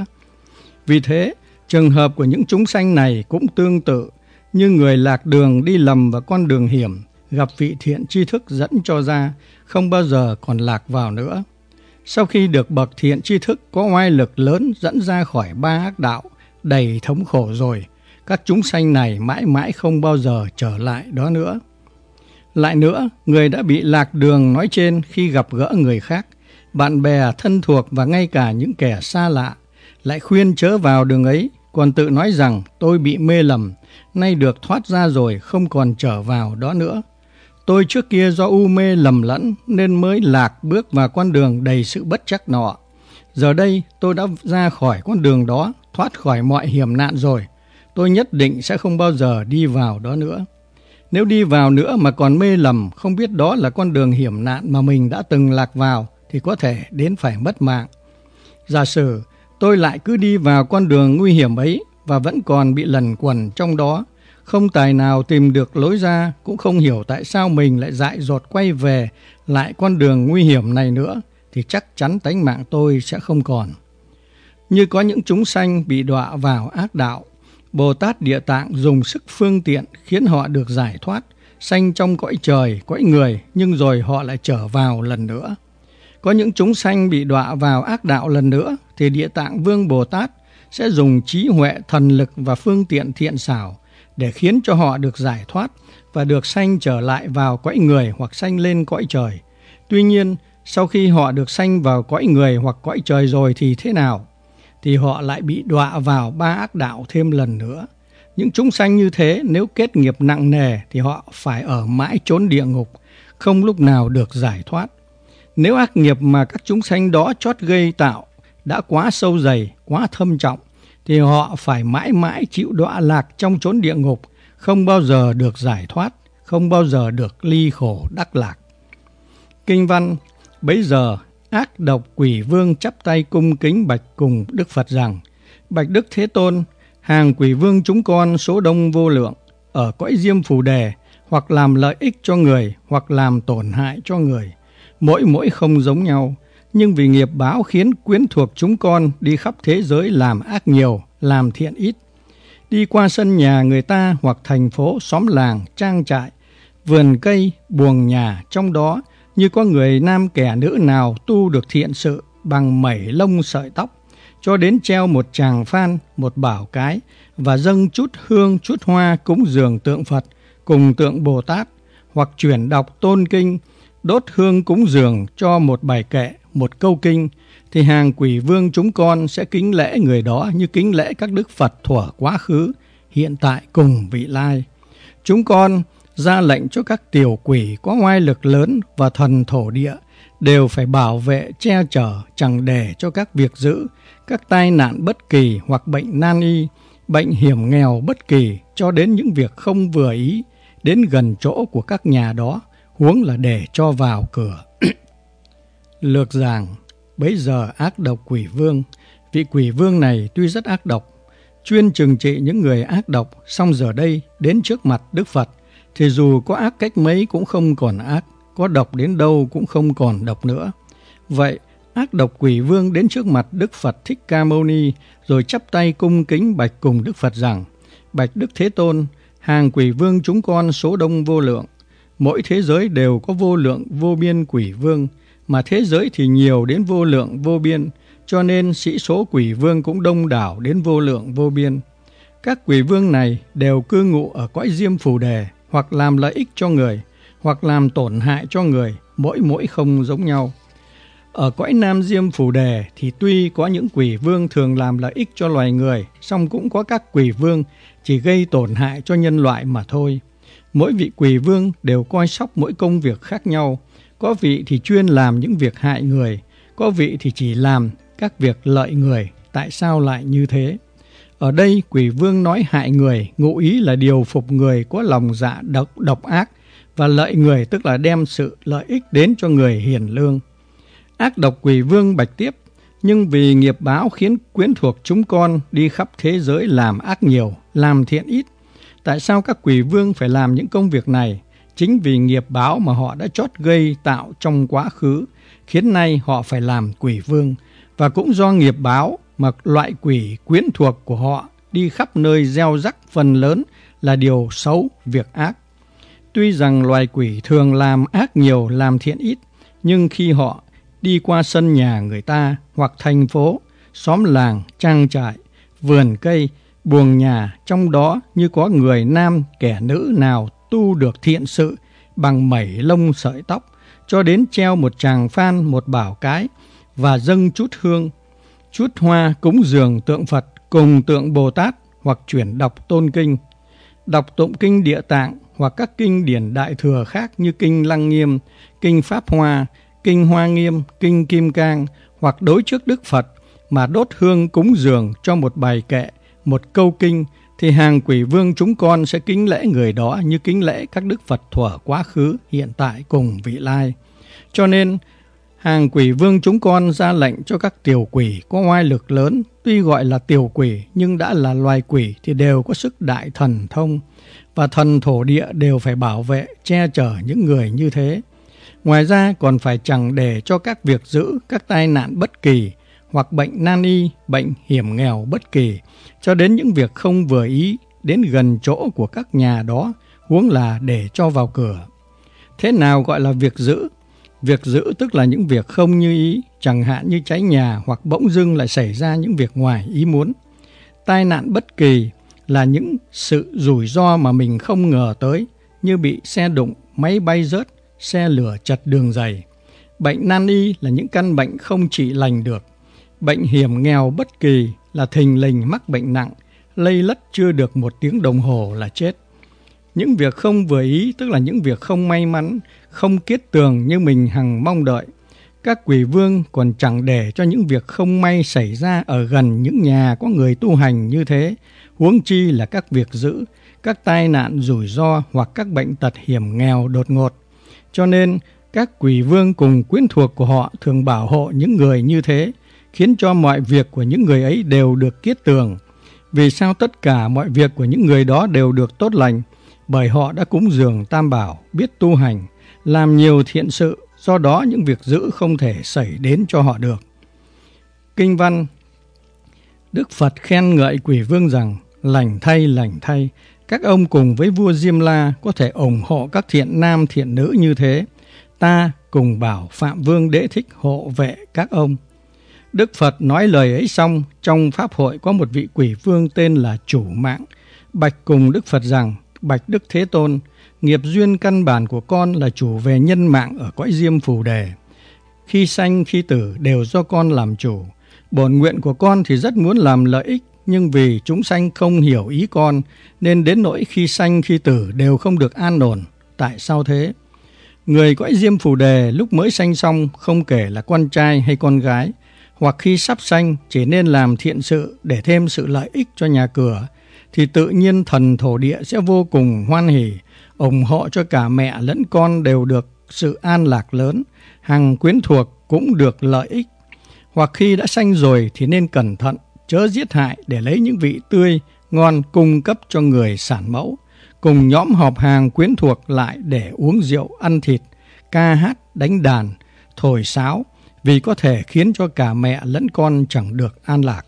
Speaker 1: Vì thế, trường hợp của những chúng sanh này cũng tương tự như người lạc đường đi lầm vào con đường hiểm, gặp vị thiện tri thức dẫn cho ra, không bao giờ còn lạc vào nữa. Sau khi được bậc thiện tri thức có oai lực lớn dẫn ra khỏi ba ác đạo đầy thống khổ rồi, các chúng sanh này mãi mãi không bao giờ trở lại đó nữa. Lại nữa, người đã bị lạc đường nói trên khi gặp gỡ người khác, bạn bè, thân thuộc và ngay cả những kẻ xa lạ, lại khuyên chớ vào đường ấy, còn tự nói rằng tôi bị mê lầm, nay được thoát ra rồi không còn trở vào đó nữa. Tôi trước kia do u mê lầm lẫn nên mới lạc bước vào con đường đầy sự bất chắc nọ. Giờ đây tôi đã ra khỏi con đường đó, thoát khỏi mọi hiểm nạn rồi. Tôi nhất định sẽ không bao giờ đi vào đó nữa. Nếu đi vào nữa mà còn mê lầm, không biết đó là con đường hiểm nạn mà mình đã từng lạc vào, thì có thể đến phải mất mạng. Giả sử tôi lại cứ đi vào con đường nguy hiểm ấy và vẫn còn bị lẩn quẩn trong đó, không tài nào tìm được lối ra, cũng không hiểu tại sao mình lại dại dột quay về lại con đường nguy hiểm này nữa, thì chắc chắn tánh mạng tôi sẽ không còn. Như có những chúng sanh bị đọa vào ác đạo, Bồ Tát Địa Tạng dùng sức phương tiện khiến họ được giải thoát, sanh trong cõi trời, cõi người, nhưng rồi họ lại trở vào lần nữa. Có những chúng sanh bị đọa vào ác đạo lần nữa, thì Địa Tạng Vương Bồ Tát sẽ dùng trí huệ, thần lực và phương tiện thiện xảo để khiến cho họ được giải thoát và được sanh trở lại vào cõi người hoặc sanh lên cõi trời. Tuy nhiên, sau khi họ được sanh vào cõi người hoặc cõi trời rồi thì thế nào? Thì họ lại bị đọa vào ba ác đạo thêm lần nữa. Những chúng sanh như thế nếu kết nghiệp nặng nề thì họ phải ở mãi chốn địa ngục, không lúc nào được giải thoát. Nếu ác nghiệp mà các chúng sanh đó chót gây tạo đã quá sâu dày, quá thâm trọng, thì họ phải mãi mãi chịu đọa lạc trong chốn địa ngục, không bao giờ được giải thoát, không bao giờ được ly khổ đắc lạc. Kinh văn: bấy giờ ác độc quỷ vương chắp tay cung kính bạch cùng Đức Phật rằng: bạch Đức Thế Tôn, hàng quỷ vương chúng con số đông vô lượng, ở cõi Diêm Phù Đề, hoặc làm lợi ích cho người, hoặc làm tổn hại cho người, mỗi không giống nhau, nhưng vì nghiệp báo khiến quyến thuộc chúng con đi khắp thế giới làm ác nhiều, làm thiện ít. Đi qua sân nhà người ta hoặc thành phố, xóm làng, trang trại, vườn cây, buồng nhà, trong đó như có người nam kẻ nữ nào tu được thiện sự bằng mẩy lông sợi tóc, cho đến treo một tràng phan, một bảo cái và dâng chút hương chút hoa cúng dường tượng Phật cùng tượng Bồ Tát, hoặc chuyển đọc tôn kinh, đốt hương cúng dường cho một bài kệ, một câu kinh, thì hàng quỷ vương chúng con sẽ kính lễ người đó như kính lễ các đức Phật thuở quá khứ, hiện tại cùng vị lai. Chúng con ra lệnh cho các tiểu quỷ có oai lực lớn và thần thổ địa đều phải bảo vệ, che chở, chẳng để cho các việc dữ, các tai nạn bất kỳ hoặc bệnh nan y, bệnh hiểm nghèo bất kỳ, cho đến những việc không vừa ý đến gần chỗ của các nhà đó, huống là để cho vào cửa. Lược giảng: bấy giờ ác độc quỷ vương, vị quỷ vương này tuy rất ác độc, chuyên trừng trị những người ác độc, song giờ đây đến trước mặt Đức Phật thì dù có ác cách mấy cũng không còn ác, có độc đến đâu cũng không còn độc nữa. Vậy, ác độc quỷ vương đến trước mặt Đức Phật Thích Ca Mâu Ni, rồi chắp tay cung kính bạch cùng Đức Phật rằng: Bạch Đức Thế Tôn, hàng quỷ vương chúng con số đông vô lượng. Mỗi thế giới đều có vô lượng vô biên quỷ vương, mà thế giới thì nhiều đến vô lượng vô biên, cho nên sĩ số quỷ vương cũng đông đảo đến vô lượng vô biên. Các quỷ vương này đều cư ngụ ở cõi Diêm Phù Đề, hoặc làm lợi ích cho người, hoặc làm tổn hại cho người, mỗi không giống nhau. Ở cõi Nam Diêm Phù Đề thì tuy có những quỷ vương thường làm lợi ích cho loài người, song cũng có các quỷ vương chỉ gây tổn hại cho nhân loại mà thôi. Mỗi vị quỷ vương đều coi sóc mỗi công việc khác nhau. Có vị thì chuyên làm những việc hại người, có vị thì chỉ làm các việc lợi người. Tại sao lại như thế? Ở đây quỷ vương nói hại người, ngụ ý là điều phục người có lòng dạ độc ác, và lợi người tức là đem sự lợi ích đến cho người hiền lương. Ác độc quỷ vương bạch tiếp: nhưng vì nghiệp báo khiến quyến thuộc chúng con đi khắp thế giới làm ác nhiều, làm thiện ít. Tại sao các quỷ vương phải làm những công việc này? Chính vì nghiệp báo mà họ đã trót gây tạo trong quá khứ, khiến nay họ phải làm quỷ vương. Và cũng do nghiệp báo mà loại quỷ quyến thuộc của họ đi khắp nơi gieo rắc phần lớn là điều xấu, việc ác. Tuy rằng loài quỷ thường làm ác nhiều, làm thiện ít, nhưng khi họ đi qua sân nhà người ta, hoặc thành phố, xóm làng, trang trại, vườn cây, buồng nhà, trong đó như có người nam kẻ nữ nào tu được thiện sự bằng mẩy lông sợi tóc, cho đến treo một tràng phan, một bảo cái, và dâng chút hương, chút hoa cúng dường tượng Phật cùng tượng Bồ Tát, hoặc chuyển đọc tôn kinh, đọc tụng kinh Địa Tạng, hoặc các kinh điển đại thừa khác như kinh Lăng Nghiêm, kinh Pháp Hoa, kinh Hoa Nghiêm, kinh Kim Cang, hoặc đối trước Đức Phật mà đốt hương cúng dường cho một bài kệ, một câu kinh, thì hàng quỷ vương chúng con sẽ kính lễ người đó như kính lễ các Đức Phật thuở quá khứ, hiện tại cùng vị lai. Cho nên, hàng quỷ vương chúng con ra lệnh cho các tiểu quỷ có oai lực lớn, tuy gọi là tiểu quỷ nhưng đã là loài quỷ thì đều có sức đại thần thông, và thần thổ địa đều phải bảo vệ, che chở những người như thế. Ngoài ra còn phải chẳng để cho các việc dữ, các tai nạn bất kỳ, hoặc bệnh nan y, bệnh hiểm nghèo bất kỳ, cho đến những việc không vừa ý đến gần chỗ của các nhà đó, huống là để cho vào cửa. Thế nào gọi là việc dữ? Việc dữ tức là những việc không như ý, chẳng hạn như cháy nhà, hoặc bỗng dưng lại xảy ra những việc ngoài ý muốn. Tai nạn bất kỳ là những sự rủi ro mà mình không ngờ tới, như bị xe đụng, máy bay rớt, xe lửa chật đường dày. Bệnh nan y là những căn bệnh không trị lành được. Bệnh hiểm nghèo bất kỳ là thình lình mắc bệnh nặng, lây lất chưa được 1 tiếng đồng hồ là chết. Những việc không vừa ý tức là những việc không may mắn, không kiết tường như mình hằng mong đợi. Các quỷ vương còn chẳng để cho những việc không may xảy ra ở gần những nhà có người tu hành như thế, huống chi là các việc dữ, các tai nạn rủi ro hoặc các bệnh tật hiểm nghèo đột ngột. Cho nên, các quỷ vương cùng quyến thuộc của họ thường bảo hộ những người như thế, khiến cho mọi việc của những người ấy đều được kiết tường. Vì sao tất cả mọi việc của những người đó đều được tốt lành? Bởi họ đã cúng dường Tam Bảo, biết tu hành, làm nhiều thiện sự, do đó những việc dữ không thể xảy đến cho họ được. Kinh văn: Đức Phật khen ngợi quỷ vương rằng: lành thay, các ông cùng với vua Diêm La có thể ủng hộ các thiện nam thiện nữ như thế. Ta cùng bảo Phạm Vương Đế Thích hộ vệ các ông. Đức Phật nói lời ấy xong, trong pháp hội có một vị quỷ vương tên là Chủ Mạng, bạch cùng Đức Phật rằng: bạch Đức Thế Tôn, nghiệp duyên căn bản của con là chủ về nhân mạng ở cõi Diêm Phù Đề. Khi sanh khi tử đều do con làm chủ. Bổn nguyện của con thì rất muốn làm lợi ích, nhưng vì chúng sanh không hiểu ý con, nên đến nỗi khi sanh khi tử đều không được an ổn. Tại sao thế? Người cõi Diêm Phù Đề lúc mới sanh xong, không kể là con trai hay con gái, hoặc khi sắp sanh chỉ nên làm thiện sự để thêm sự lợi ích cho nhà cửa, thì tự nhiên thần thổ địa sẽ vô cùng hoan hỉ, ủng hộ cho cả mẹ lẫn con đều được sự an lạc lớn, hằng quyến thuộc cũng được lợi ích. Hoặc khi đã sanh rồi thì nên cẩn thận, chớ giết hại để lấy những vị tươi, ngon cung cấp cho người sản mẫu, cùng nhóm họp hàng quyến thuộc lại để uống rượu, ăn thịt, ca hát, đánh đàn, thổi sáo, vì có thể khiến cho cả mẹ lẫn con chẳng được an lạc.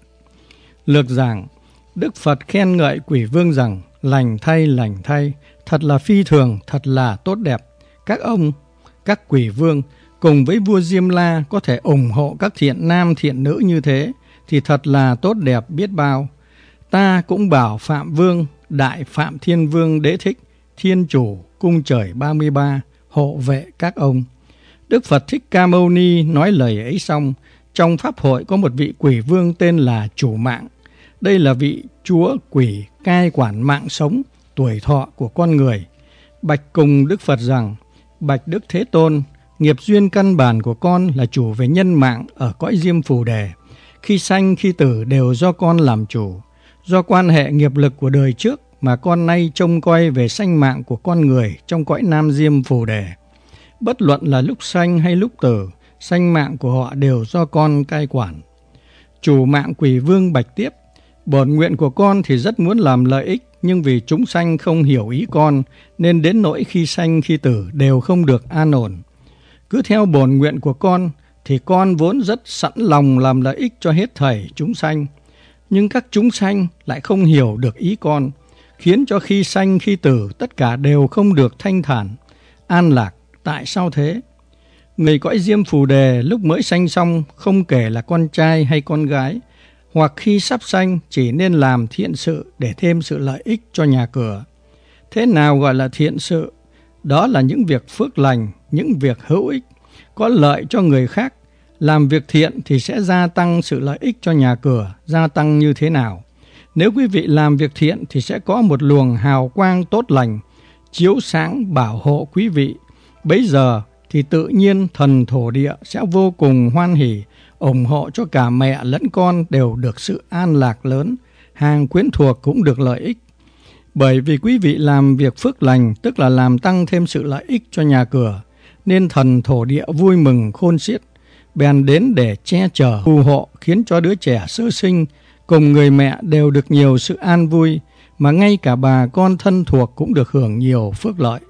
Speaker 1: Lược giảng, Đức Phật khen ngợi quỷ vương rằng: lành thay, thật là phi thường, thật là tốt đẹp. Các ông, các quỷ vương cùng với vua Diêm La có thể ủng hộ các thiện nam thiện nữ như thế thì thật là tốt đẹp biết bao. Ta cũng bảo Phạm Vương, Đại Phạm Thiên Vương Đế Thích, Thiên Chủ, Cung Trời 33 hộ vệ các ông. Đức Phật Thích Ca Mâu Ni nói lời ấy xong, trong pháp hội có một vị quỷ vương tên là Chủ Mạng. Đây là vị chúa quỷ cai quản mạng sống, tuổi thọ của con người. Bạch cùng Đức Phật rằng: bạch Đức Thế Tôn, nghiệp duyên căn bản của con là chủ về nhân mạng ở cõi Diêm Phù Đề. Khi sanh khi tử đều do con làm chủ. Do quan hệ nghiệp lực của đời trước mà con nay trông coi về sanh mạng của con người trong cõi Nam Diêm Phù Đề. Bất luận là lúc sanh hay lúc tử, sanh mạng của họ đều do con cai quản. Chủ Mạng quỷ vương bạch tiếp: bổn nguyện của con thì rất muốn làm lợi ích, nhưng vì chúng sanh không hiểu ý con, nên đến nỗi khi sanh khi tử đều không được an ổn. Cứ theo bổn nguyện của con, thì con vốn rất sẵn lòng làm lợi ích cho hết thảy chúng sanh. Nhưng các chúng sanh lại không hiểu được ý con, khiến cho khi sanh khi tử tất cả đều không được thanh thản, an lạc. Tại sao thế? Người cõi Diêm Phù Đề lúc mới sanh xong, không kể là con trai hay con gái, hoặc khi sắp sanh chỉ nên làm thiện sự để thêm sự lợi ích cho nhà cửa. Thế nào gọi là thiện sự? Đó là những việc phước lành, những việc hữu ích, có lợi cho người khác. Làm việc thiện thì sẽ gia tăng sự lợi ích cho nhà cửa. Gia tăng như thế nào? Nếu quý vị làm việc thiện thì sẽ có một luồng hào quang tốt lành chiếu sáng bảo hộ quý vị. Bấy giờ thì tự nhiên thần thổ địa sẽ vô cùng hoan hỉ, ủng hộ cho cả mẹ lẫn con đều được sự an lạc lớn, hàng quyến thuộc cũng được lợi ích. Bởi vì quý vị làm việc phước lành, tức là làm tăng thêm sự lợi ích cho nhà cửa, nên thần thổ địa vui mừng khôn xiết, bèn đến để che chở phù hộ, khiến cho đứa trẻ sơ sinh cùng người mẹ đều được nhiều sự an vui, mà ngay cả bà con thân thuộc cũng được hưởng nhiều phước lợi.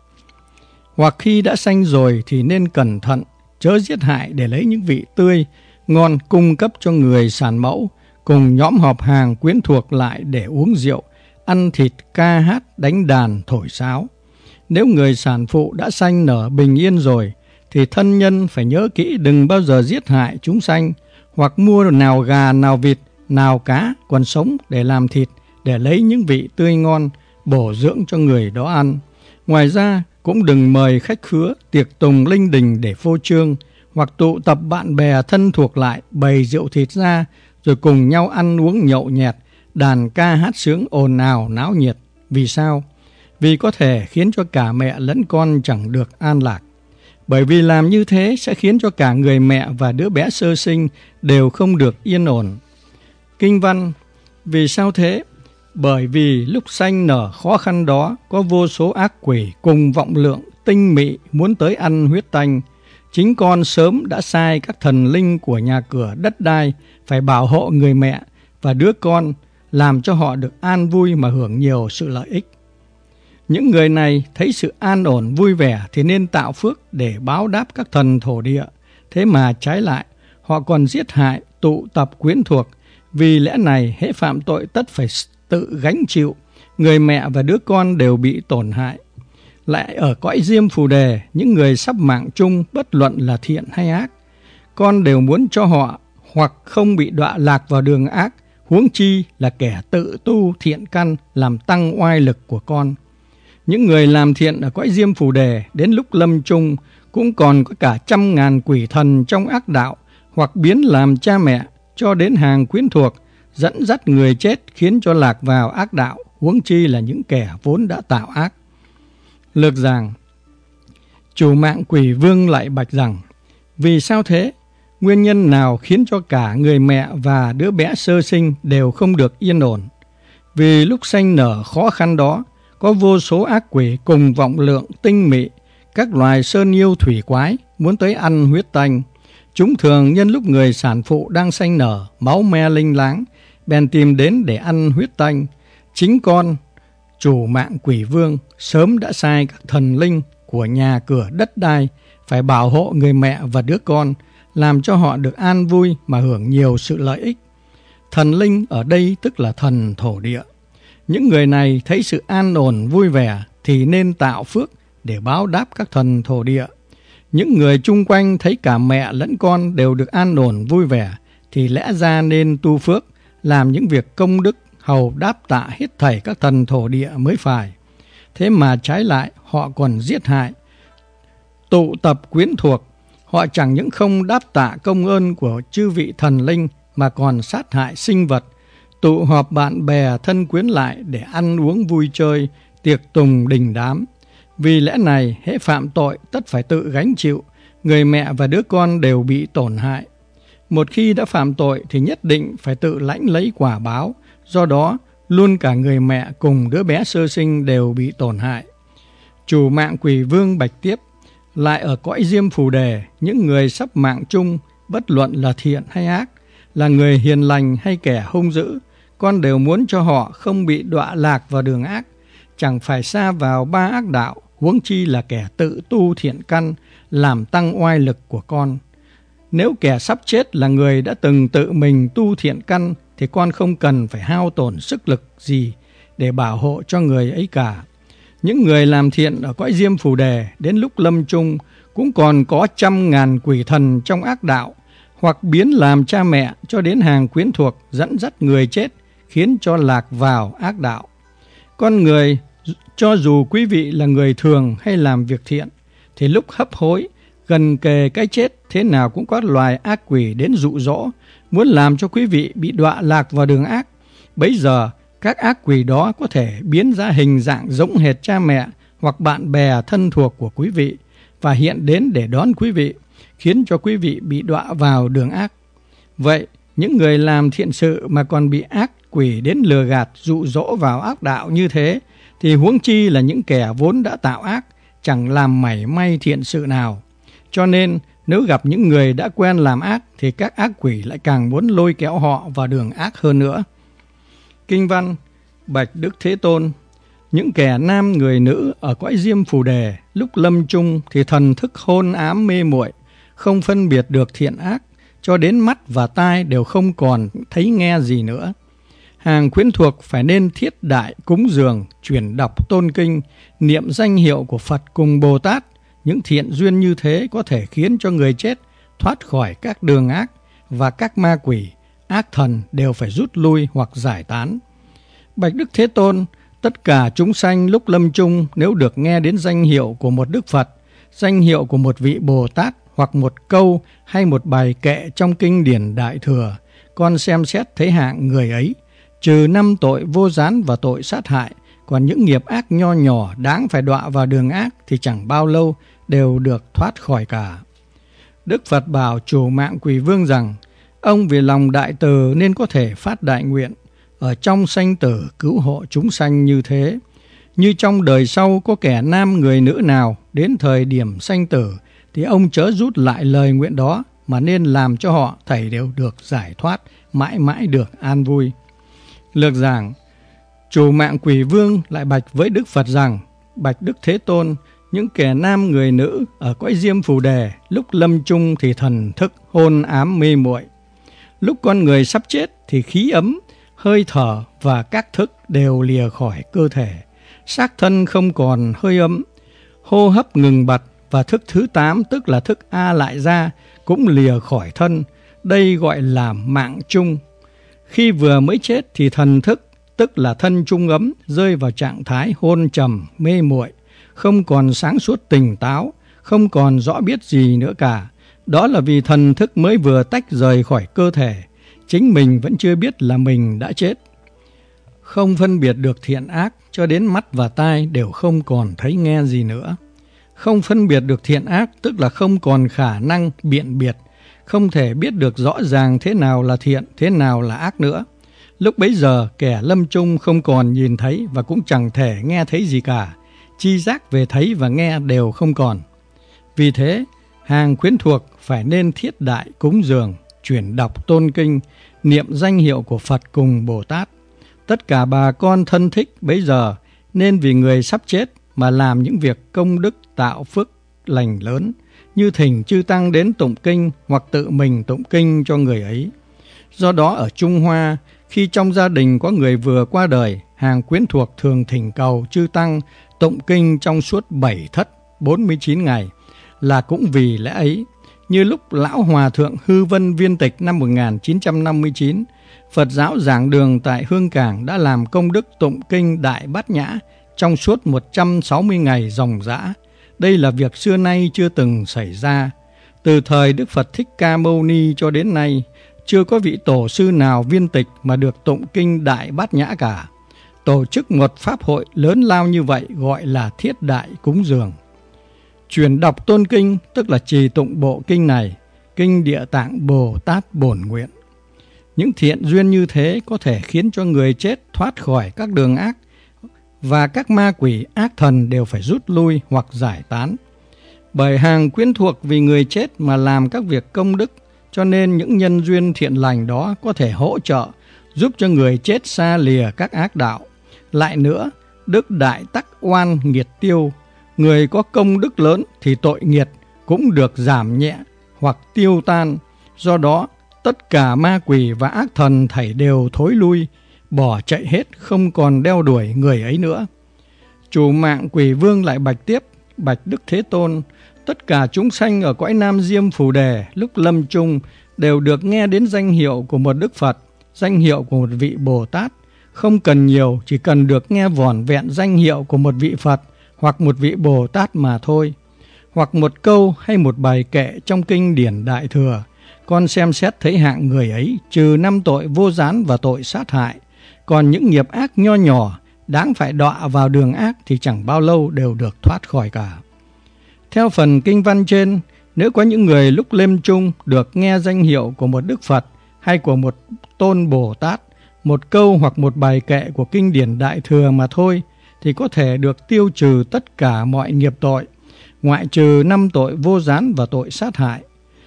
Speaker 1: Hoặc khi đã sanh rồi thì nên cẩn thận, chớ giết hại để lấy những vị tươi, ngon cung cấp cho người sản mẫu, cùng nhóm họp hàng quyến thuộc lại để uống rượu, ăn thịt, ca hát, đánh đàn, thổi sáo. Nếu người sản phụ đã sanh nở bình yên rồi, thì thân nhân phải nhớ kỹ đừng bao giờ giết hại chúng sanh, hoặc mua nào gà, nào vịt, nào cá còn sống để làm thịt, để lấy những vị tươi ngon, bổ dưỡng cho người đó ăn. Ngoài ra, cũng đừng mời khách khứa, tiệc tùng linh đình để phô trương, hoặc tụ tập bạn bè thân thuộc lại, bày rượu thịt ra, rồi cùng nhau ăn uống nhậu nhẹt, đàn ca hát sướng ồn ào náo nhiệt. Vì sao? Vì có thể khiến cho cả mẹ lẫn con chẳng được an lạc. Bởi vì làm như thế sẽ khiến cho cả người mẹ và đứa bé sơ sinh đều không được yên ổn. Kinh văn: vì sao thế? Bởi vì lúc sanh nở khó khăn đó, có vô số ác quỷ cùng vọng lượng tinh mị muốn tới ăn huyết tanh. Chính con sớm đã sai các thần linh của nhà cửa đất đai phải bảo hộ người mẹ và đứa con, làm cho họ được an vui mà hưởng nhiều sự lợi ích. Những người này thấy sự an ổn vui vẻ thì nên tạo phước để báo đáp các thần thổ địa. Thế mà trái lại, họ còn giết hại, tụ tập quyến thuộc. Vì lẽ này, hễ phạm tội tất phải tự gánh chịu, người mẹ và đứa con đều bị tổn hại. Lại ở cõi Diêm Phù Đề, những người sắp mạng chung, bất luận là thiện hay ác, con đều muốn cho họ hoặc không bị đọa lạc vào đường ác, huống chi là kẻ tự tu thiện căn làm tăng oai lực của con. Những người làm thiện ở cõi Diêm Phù Đề đến lúc lâm chung cũng còn có cả 100.000 quỷ thần trong ác đạo, hoặc biến làm cha mẹ cho đến hàng quyến thuộc, dẫn dắt người chết khiến cho lạc vào ác đạo, huống chi là những kẻ vốn đã tạo ác. Lược giảng: Chủ Mạng quỷ vương lại bạch rằng: vì sao thế? Nguyên nhân nào khiến cho cả người mẹ và đứa bé sơ sinh đều không được yên ổn? Vì lúc sanh nở khó khăn đó, có vô số ác quỷ cùng vọng lượng tinh mị, các loài sơn yêu thủy quái muốn tới ăn huyết tanh. Chúng thường nhân lúc người sản phụ đang sanh nở, máu me linh láng, bèn tìm đến để ăn huyết tanh. Chính con Chủ mạng quỷ vương sớm đã sai các thần linh của nhà cửa đất đai phải bảo hộ người mẹ và đứa con, làm cho họ được an vui mà hưởng nhiều sự lợi ích. Thần linh ở đây tức là thần thổ địa. Những người này thấy sự an ổn vui vẻ thì nên tạo phước để báo đáp các thần thổ địa. Những người chung quanh thấy cả mẹ lẫn con đều được an ổn vui vẻ thì lẽ ra nên tu phước, làm những việc công đức hầu đáp tạ hết thảy các thần thổ địa mới phải. Thế mà trái lại họ còn giết hại, tụ tập quyến thuộc. Họ chẳng những không đáp tạ công ơn của chư vị thần linh mà còn sát hại sinh vật, tụ họp bạn bè thân quyến lại để ăn uống vui chơi, tiệc tùng đình đám. Vì lẽ này, hễ phạm tội tất phải tự gánh chịu, người mẹ và đứa con đều bị tổn hại. Một khi đã phạm tội thì nhất định phải tự lãnh lấy quả báo, do đó luôn cả người mẹ cùng đứa bé sơ sinh đều bị tổn hại. Chủ mạng quỷ vương bạch tiếp: lại ở cõi Diêm Phù Đề, những người sắp mạng chung, bất luận là thiện hay ác, là người hiền lành hay kẻ hung dữ, con đều muốn cho họ không bị đọa lạc vào đường ác, chẳng phải sa vào ba ác đạo, huống chi là kẻ tự tu thiện căn, làm tăng oai lực của con. Nếu kẻ sắp chết là người đã từng tự mình tu thiện căn, thì con không cần phải hao tổn sức lực gì để bảo hộ cho người ấy cả. Những người làm thiện ở cõi Diêm Phù Đề đến lúc lâm chung cũng còn có 100.000 quỷ thần trong ác đạo, hoặc biến làm cha mẹ cho đến hàng quyến thuộc, dẫn dắt người chết, khiến cho lạc vào ác đạo. Con người, cho dù quý vị là người thường hay làm việc thiện, thì lúc hấp hối, gần kề cái chết, thế nào cũng có loài ác quỷ đến dụ dỗ, muốn làm cho quý vị bị đọa lạc vào đường ác. Bấy giờ, các ác quỷ đó có thể biến ra hình dạng giống hệt cha mẹ hoặc bạn bè thân thuộc của quý vị và hiện đến để đón quý vị, khiến cho quý vị bị đọa vào đường ác. Vậy, những người làm thiện sự mà còn bị ác quỷ đến lừa gạt, dụ dỗ vào ác đạo như thế, thì huống chi là những kẻ vốn đã tạo ác, chẳng làm mảy may thiện sự nào. Cho nên, nếu gặp những người đã quen làm ác, thì các ác quỷ lại càng muốn lôi kéo họ vào đường ác hơn nữa. Kinh văn: bạch Đức Thế Tôn, những kẻ nam người nữ ở cõi Diêm Phù Đề lúc lâm chung thì thần thức hôn ám mê muội, không phân biệt được thiện ác, cho đến mắt và tai đều không còn thấy nghe gì nữa. Hàng quyến thuộc phải nên thiết đại cúng dường, chuyển đọc tôn kinh, niệm danh hiệu của Phật cùng Bồ Tát. Những thiện duyên như thế có thể khiến cho người chết thoát khỏi các đường ác, và các ma quỷ, ác thần đều phải rút lui hoặc giải tán. Bạch Đức Thế Tôn, tất cả chúng sanh lúc lâm chung nếu được nghe đến danh hiệu của một Đức Phật, danh hiệu của một vị Bồ Tát, hoặc một câu hay một bài kệ trong kinh điển Đại Thừa, con xem xét thấy hạng người ấy, trừ 5 tội vô gián và tội sát hại, còn những nghiệp ác nho nhỏ đáng phải đọa vào đường ác thì chẳng bao lâu đều được thoát khỏi cả. Đức Phật bảo chủ mạng quỷ vương rằng, ông vì lòng đại từ nên có thể phát đại nguyện, ở trong sanh tử cứu hộ chúng sanh như thế. Như trong đời sau có kẻ nam người nữ nào đến thời điểm sanh tử, thì ông chớ rút lại lời nguyện đó, mà nên làm cho họ thảy đều được giải thoát, mãi mãi được an vui. Lược giảng, chủ mạng quỷ vương lại bạch với Đức Phật rằng, bạch Đức Thế Tôn, những kẻ nam người nữ ở cõi Diêm Phù Đề lúc lâm chung thì thần thức hôn ám mê muội. Lúc con người sắp chết thì khí ấm, hơi thở và các thức đều lìa khỏi cơ thể, xác thân không còn hơi ấm, hô hấp ngừng bặt, và thức thứ 8 tức là thức A lại ra cũng lìa khỏi thân. Đây gọi là mạng chung. Khi vừa mới chết thì thần thức tức là thân trung ấm rơi vào trạng thái hôn trầm mê muội, không còn sáng suốt tỉnh táo, không còn rõ biết gì nữa cả. Đó là vì thần thức mới vừa tách rời khỏi cơ thể, chính mình vẫn chưa biết là mình đã chết. Không phân biệt được thiện ác, cho đến mắt và tai đều không còn thấy nghe gì nữa. Không phân biệt được thiện ác tức là không còn khả năng biện biệt, không thể biết được rõ ràng thế nào là thiện, thế nào là ác nữa. Lúc bấy giờ kẻ lâm chung không còn nhìn thấy và cũng chẳng thể nghe thấy gì cả, chi giác về thấy và nghe đều không còn. Vì thế, hàng quyến thuộc phải nên thiết đại cúng dường, chuyển đọc tôn kinh, niệm danh hiệu của Phật cùng Bồ Tát. Tất cả bà con thân thích bấy giờ nên vì người sắp chết mà làm những việc công đức tạo phước lành lớn, như thỉnh chư tăng đến tụng kinh hoặc tự mình tụng kinh cho người ấy. Do đó ở Trung Hoa, khi trong gia đình có người vừa qua đời, hàng quyến thuộc thường thỉnh cầu chư tăng tụng kinh trong suốt 7 thất 49 ngày, là cũng vì lẽ ấy. Như lúc Lão Hòa Thượng Hư Vân viên tịch năm 1959, Phật giáo giảng đường tại Hương Cảng đã làm công đức tụng kinh Đại Bát Nhã trong suốt 160 ngày ròng rã. Đây là việc xưa nay chưa từng xảy ra. Từ thời Đức Phật Thích Ca Mâu Ni cho đến nay, chưa có vị tổ sư nào viên tịch mà được tụng kinh Đại Bát Nhã cả. Tổ chức một pháp hội lớn lao như vậy gọi là thiết đại cúng dường. Truyền đọc tôn kinh tức là trì tụng bộ kinh này, kinh Địa Tạng Bồ Tát Bổn Nguyện. Những thiện duyên như thế có thể khiến cho người chết thoát khỏi các đường ác, và các ma quỷ ác thần đều phải rút lui hoặc giải tán. Bởi hàng quyến thuộc vì người chết mà làm các việc công đức, cho nên những nhân duyên thiện lành đó có thể hỗ trợ, giúp cho người chết xa lìa các ác đạo. Lại nữa, đức đại tắc oan nghiệt tiêu, người có công đức lớn thì tội nghiệt cũng được giảm nhẹ hoặc tiêu tan. Do đó, tất cả ma quỷ và ác thần thảy đều thối lui, bỏ chạy hết, không còn đeo đuổi người ấy nữa. Chủ mạng Quỷ Vương lại bạch tiếp: bạch Đức Thế Tôn, tất cả chúng sanh ở cõi Nam Diêm Phù Đề lúc lâm chung đều được nghe đến danh hiệu của một Đức Phật, danh hiệu của một vị Bồ Tát. Không cần nhiều, chỉ cần được nghe vỏn vẹn danh hiệu của một vị Phật hoặc một vị Bồ Tát mà thôi. Hoặc một câu hay một bài kệ trong kinh điển Đại Thừa, con xem xét thấy hạng người ấy trừ 5 tội vô gián và tội sát hại, còn những nghiệp ác nho nhỏ đáng phải đọa vào đường ác thì chẳng bao lâu đều được thoát khỏi cả. Theo phần kinh văn trên, nếu có những người lúc lâm chung được nghe danh hiệu của một Đức Phật hay của một tôn Bồ Tát, một câu hoặc một bài kệ của kinh điển Đại Thừa mà thôi, thì có thể được tiêu trừ tất cả mọi nghiệp tội, ngoại trừ 5 tội vô gián và tội sát hại.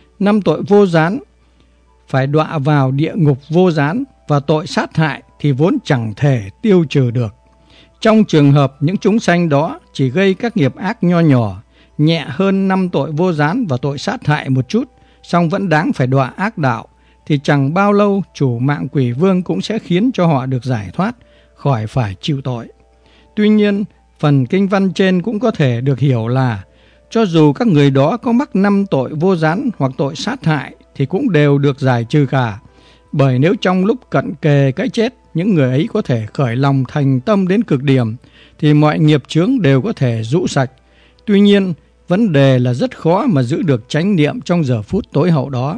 Speaker 1: 5 tội vô gián phải đọa vào địa ngục vô gián, và tội sát hại thì vốn chẳng thể tiêu trừ được. Trong trường hợp những chúng sanh đó chỉ gây các nghiệp ác nho nhỏ, nhẹ hơn 5 tội vô gián và tội sát hại một chút, song vẫn đáng phải đọa ác đạo, thì chẳng bao lâu chủ mạng Quỷ Vương cũng sẽ khiến cho họ được giải thoát khỏi phải chịu tội. Tuy nhiên, phần kinh văn trên cũng có thể được hiểu là cho dù các người đó có mắc 5 tội vô gián hoặc tội sát hại thì cũng đều được giải trừ cả. Bởi nếu trong lúc cận kề cái chết, những người ấy có thể khởi lòng thành tâm đến cực điểm, thì mọi nghiệp chướng đều có thể rũ sạch. Tuy nhiên, vấn đề là rất khó mà giữ được chánh niệm trong giờ phút tối hậu đó.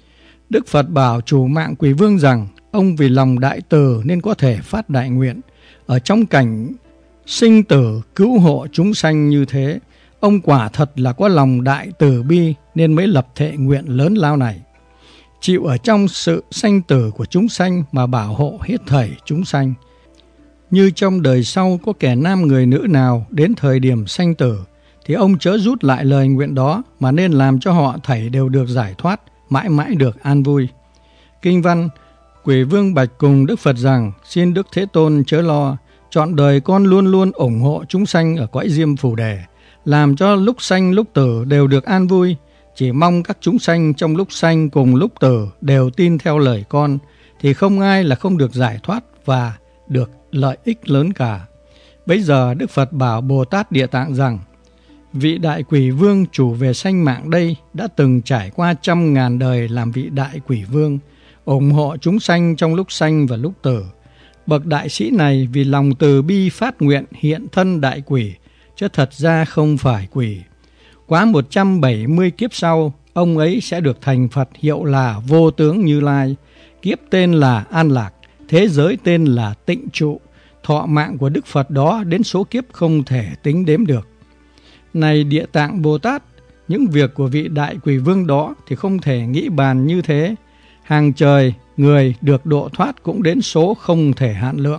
Speaker 1: Đức Phật bảo chủ mạng Quỷ Vương rằng ông vì lòng đại từ nên có thể phát đại nguyện. Ở trong cảnh sinh tử cứu hộ chúng sanh như thế, ông quả thật là có lòng đại từ bi nên mới lập thệ nguyện lớn lao này. Chịu ở trong sự sanh tử của chúng sanh mà bảo hộ hết thảy chúng sanh. Như trong đời sau có kẻ nam người nữ nào đến thời điểm sanh tử, thì ông chớ rút lại lời nguyện đó mà nên làm cho họ thảy đều được giải thoát, mãi mãi được an vui. Kinh văn: Quỷ Vương bạch cùng Đức Phật rằng: xin Đức Thế Tôn chớ lo, trọn đời con luôn luôn ủng hộ chúng sanh ở cõi Diêm Phù Đề, làm cho lúc sanh lúc tử đều được an vui. Chỉ mong các chúng sanh trong lúc sanh cùng lúc tử đều tin theo lời con, thì không ai là không được giải thoát và được lợi ích lớn cả. Bấy giờ Đức Phật bảo Bồ Tát Địa Tạng rằng: vị đại Quỷ Vương chủ về sanh mạng đây đã từng trải qua 100.000 đời làm vị đại Quỷ Vương, ủng hộ chúng sanh trong lúc sanh và lúc tử. Bậc đại sĩ này vì lòng từ bi phát nguyện hiện thân đại quỷ, chứ thật ra không phải quỷ. Quá 170 kiếp sau, ông ấy sẽ được thành Phật hiệu là Vô Tướng Như Lai, kiếp tên là An Lạc, thế giới tên là Tịnh Trụ. Thọ mạng của Đức Phật đó đến số kiếp không thể tính đếm được. Này Địa Tạng Bồ Tát, những việc của vị đại Quỷ Vương đó thì không thể nghĩ bàn như thế. Hàng trời người được độ thoát cũng đến số không thể hạn lượng.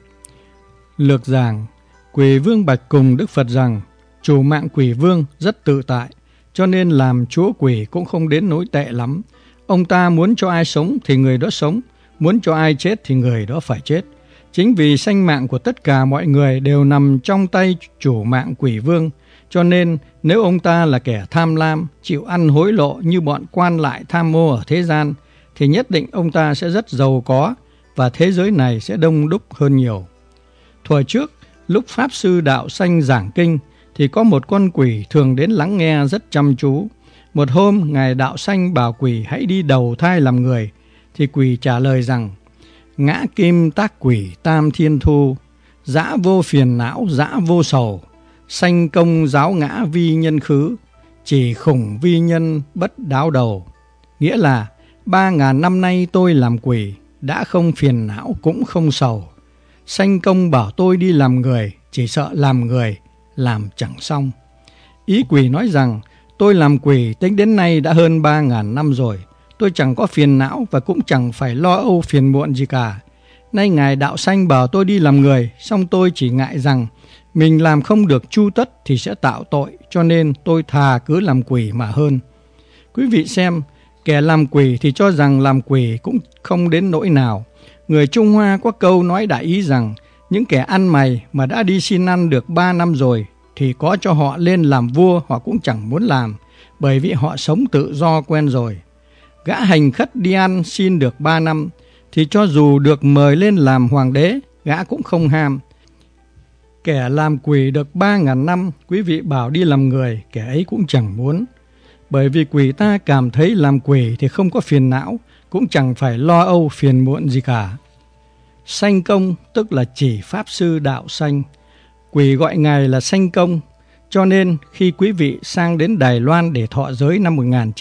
Speaker 1: Lược giảng: Quỷ Vương bạch cùng Đức Phật rằng chủ mạng Quỷ Vương rất tự tại, cho nên làm chúa quỷ cũng không đến nỗi tệ lắm. Ông ta muốn cho ai sống thì người đó sống, muốn cho ai chết thì người đó phải chết. Chính vì sanh mạng của tất cả mọi người đều nằm trong tay chủ mạng quỷ vương, cho nên nếu ông ta là kẻ tham lam, chịu ăn hối lộ như bọn quan lại tham mô ở thế gian, thì nhất định ông ta sẽ rất giàu có và thế giới này sẽ đông đúc hơn nhiều. Thuở trước, lúc Pháp Sư Đạo Sanh giảng kinh, thì có một con quỷ thường đến lắng nghe rất chăm chú. Một hôm, Ngài Đạo Sanh bảo quỷ hãy đi đầu thai làm người, thì quỷ trả lời rằng: ngã kim tác quỷ tam thiên thu, dã vô phiền não dã vô sầu, sanh công giáo ngã vi nhân khứ, chỉ khủng vi nhân bất đáo đầu. Nghĩa là 3.000 năm nay tôi làm quỷ, đã không phiền não cũng không sầu. Sanh công bảo tôi đi làm người, chỉ sợ làm người làm chẳng xong. Ý quỷ nói rằng tôi làm quỷ tính đến nay đã hơn 3.000 năm rồi, tôi chẳng có phiền não và cũng chẳng phải lo âu phiền muộn gì cả. Nay Ngài Đạo Sanh bảo tôi đi làm người, song tôi chỉ ngại rằng mình làm không được chu tất thì sẽ tạo tội, cho nên tôi thà cứ làm quỷ mà hơn. Quý vị xem, kẻ làm quỷ thì cho rằng làm quỷ cũng không đến nỗi nào. Người Trung Hoa có câu nói đại ý rằng những kẻ ăn mày mà đã đi xin ăn được 3 năm rồi thì có cho họ lên làm vua họ cũng chẳng muốn làm, bởi vì họ sống tự do quen rồi. Gã hành khất đi ăn xin được 3 năm thì cho dù được mời lên làm hoàng đế, gã cũng không ham. Kẻ làm quỷ được 3.000 năm, quý vị bảo đi làm người, kẻ ấy cũng chẳng muốn. Bởi vì quỷ ta cảm thấy làm quỷ thì không có phiền não, cũng chẳng phải lo âu phiền muộn gì cả. Sanh công tức là chỉ Pháp Sư Đạo Sanh. Quỷ gọi Ngài là Sanh Công. Cho nên khi quý vị sang đến Đài Loan để thọ giới năm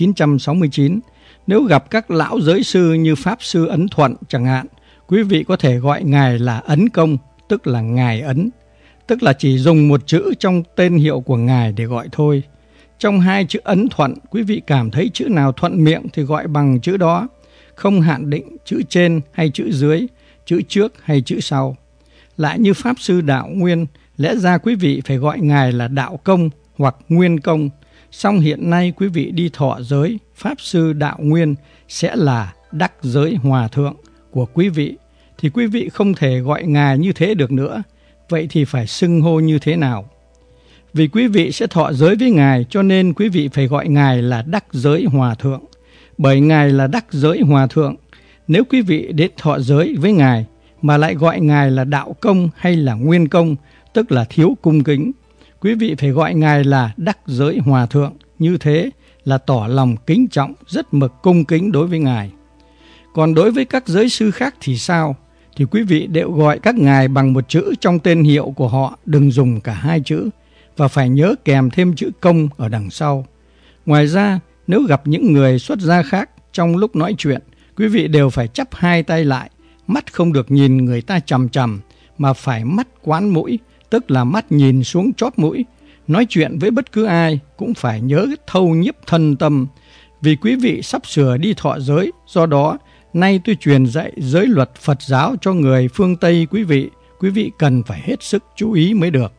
Speaker 1: 1969, nếu gặp các lão giới sư như Pháp Sư Ấn Thuận chẳng hạn, quý vị có thể gọi Ngài là Ấn Công, tức là Ngài Ấn. Tức là chỉ dùng một chữ trong tên hiệu của Ngài để gọi thôi. Trong 2 chữ Ấn Thuận, quý vị cảm thấy chữ nào thuận miệng thì gọi bằng chữ đó, không hạn định chữ trên hay chữ dưới, chữ trước hay chữ sau. Lại như Pháp Sư Đạo Nguyên, lẽ ra quý vị phải gọi Ngài là Đạo Công hoặc Nguyên Công. Song hiện nay quý vị đi thọ giới, Pháp Sư Đạo Nguyên sẽ là đắc giới hòa thượng của quý vị, thì quý vị không thể gọi Ngài như thế được nữa. Vậy thì phải xưng hô như thế nào? Vì quý vị sẽ thọ giới với Ngài, cho nên quý vị phải gọi Ngài là đắc giới hòa thượng. Bởi Ngài là đắc giới hòa thượng, nếu quý vị đến thọ giới với Ngài mà lại gọi Ngài là Đạo Công hay là Nguyên Công, tức là thiếu cung kính. Quý vị phải gọi Ngài là đắc giới hòa thượng, như thế là tỏ lòng kính trọng, rất mực cung kính đối với Ngài. Còn đối với các giới sư khác thì sao? Thì quý vị đều gọi các ngài bằng một chữ trong tên hiệu của họ, đừng dùng cả 2 chữ, và phải nhớ kèm thêm chữ công ở đằng sau. Ngoài ra, nếu gặp những người xuất gia khác trong lúc nói chuyện, quý vị đều phải chắp 2 tay lại, mắt không được nhìn người ta chằm chằm, mà phải mắt quán mũi, tức là mắt nhìn xuống chóp mũi. Nói chuyện với bất cứ ai cũng phải nhớ thâu nhiếp thân tâm, vì quý vị sắp sửa đi thọ giới, do đó nay tôi truyền dạy giới luật Phật giáo cho người phương Tây quý vị cần phải hết sức chú ý mới được.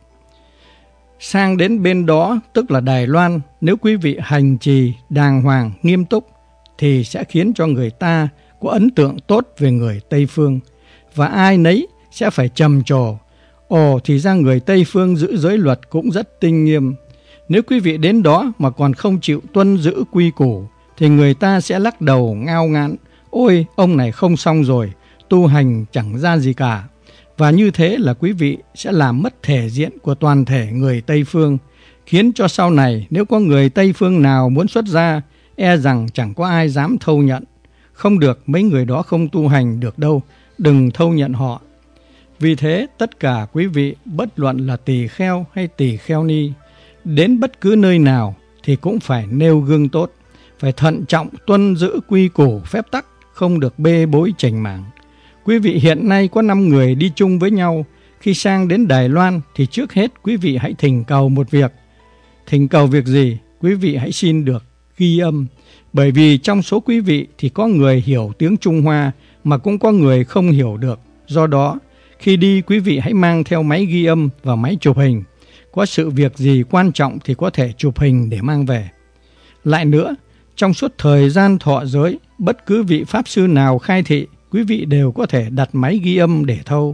Speaker 1: Sang đến bên đó, tức là Đài Loan, nếu quý vị hành trì đàng hoàng, nghiêm túc, thì sẽ khiến cho người ta có ấn tượng tốt về người Tây Phương, và ai nấy sẽ phải trầm trồ. Ồ, thì ra người Tây Phương giữ giới luật cũng rất tinh nghiêm. Nếu quý vị đến đó mà còn không chịu tuân giữ quy củ, thì người ta sẽ lắc đầu ngao ngán. Ôi, ông này không xong rồi, tu hành chẳng ra gì cả. Và như thế là quý vị sẽ làm mất thể diện của toàn thể người Tây Phương, khiến cho sau này nếu có người Tây Phương nào muốn xuất gia, e rằng chẳng có ai dám thâu nhận. Không được, mấy người đó không tu hành được đâu, đừng thâu nhận họ. Vì thế, tất cả quý vị, bất luận là tỳ kheo hay tỳ kheo ni, đến bất cứ nơi nào thì cũng phải nêu gương tốt, phải thận trọng tuân giữ quy củ phép tắc, không được bê bối chảnh mảng. Quý vị hiện nay có 5 người đi chung với nhau, khi sang đến Đài Loan thì trước hết quý vị hãy thỉnh cầu một việc. Thỉnh cầu việc gì? Quý vị hãy xin được ghi âm, bởi vì trong số quý vị thì có người hiểu tiếng Trung Hoa mà cũng có người không hiểu được. Do đó, khi đi quý vị hãy mang theo máy ghi âm và máy chụp hình. Có sự việc gì quan trọng thì có thể chụp hình để mang về. Lại nữa, trong suốt thời gian thọ giới, bất cứ vị Pháp sư nào khai thị, quý vị đều có thể đặt máy ghi âm để thâu.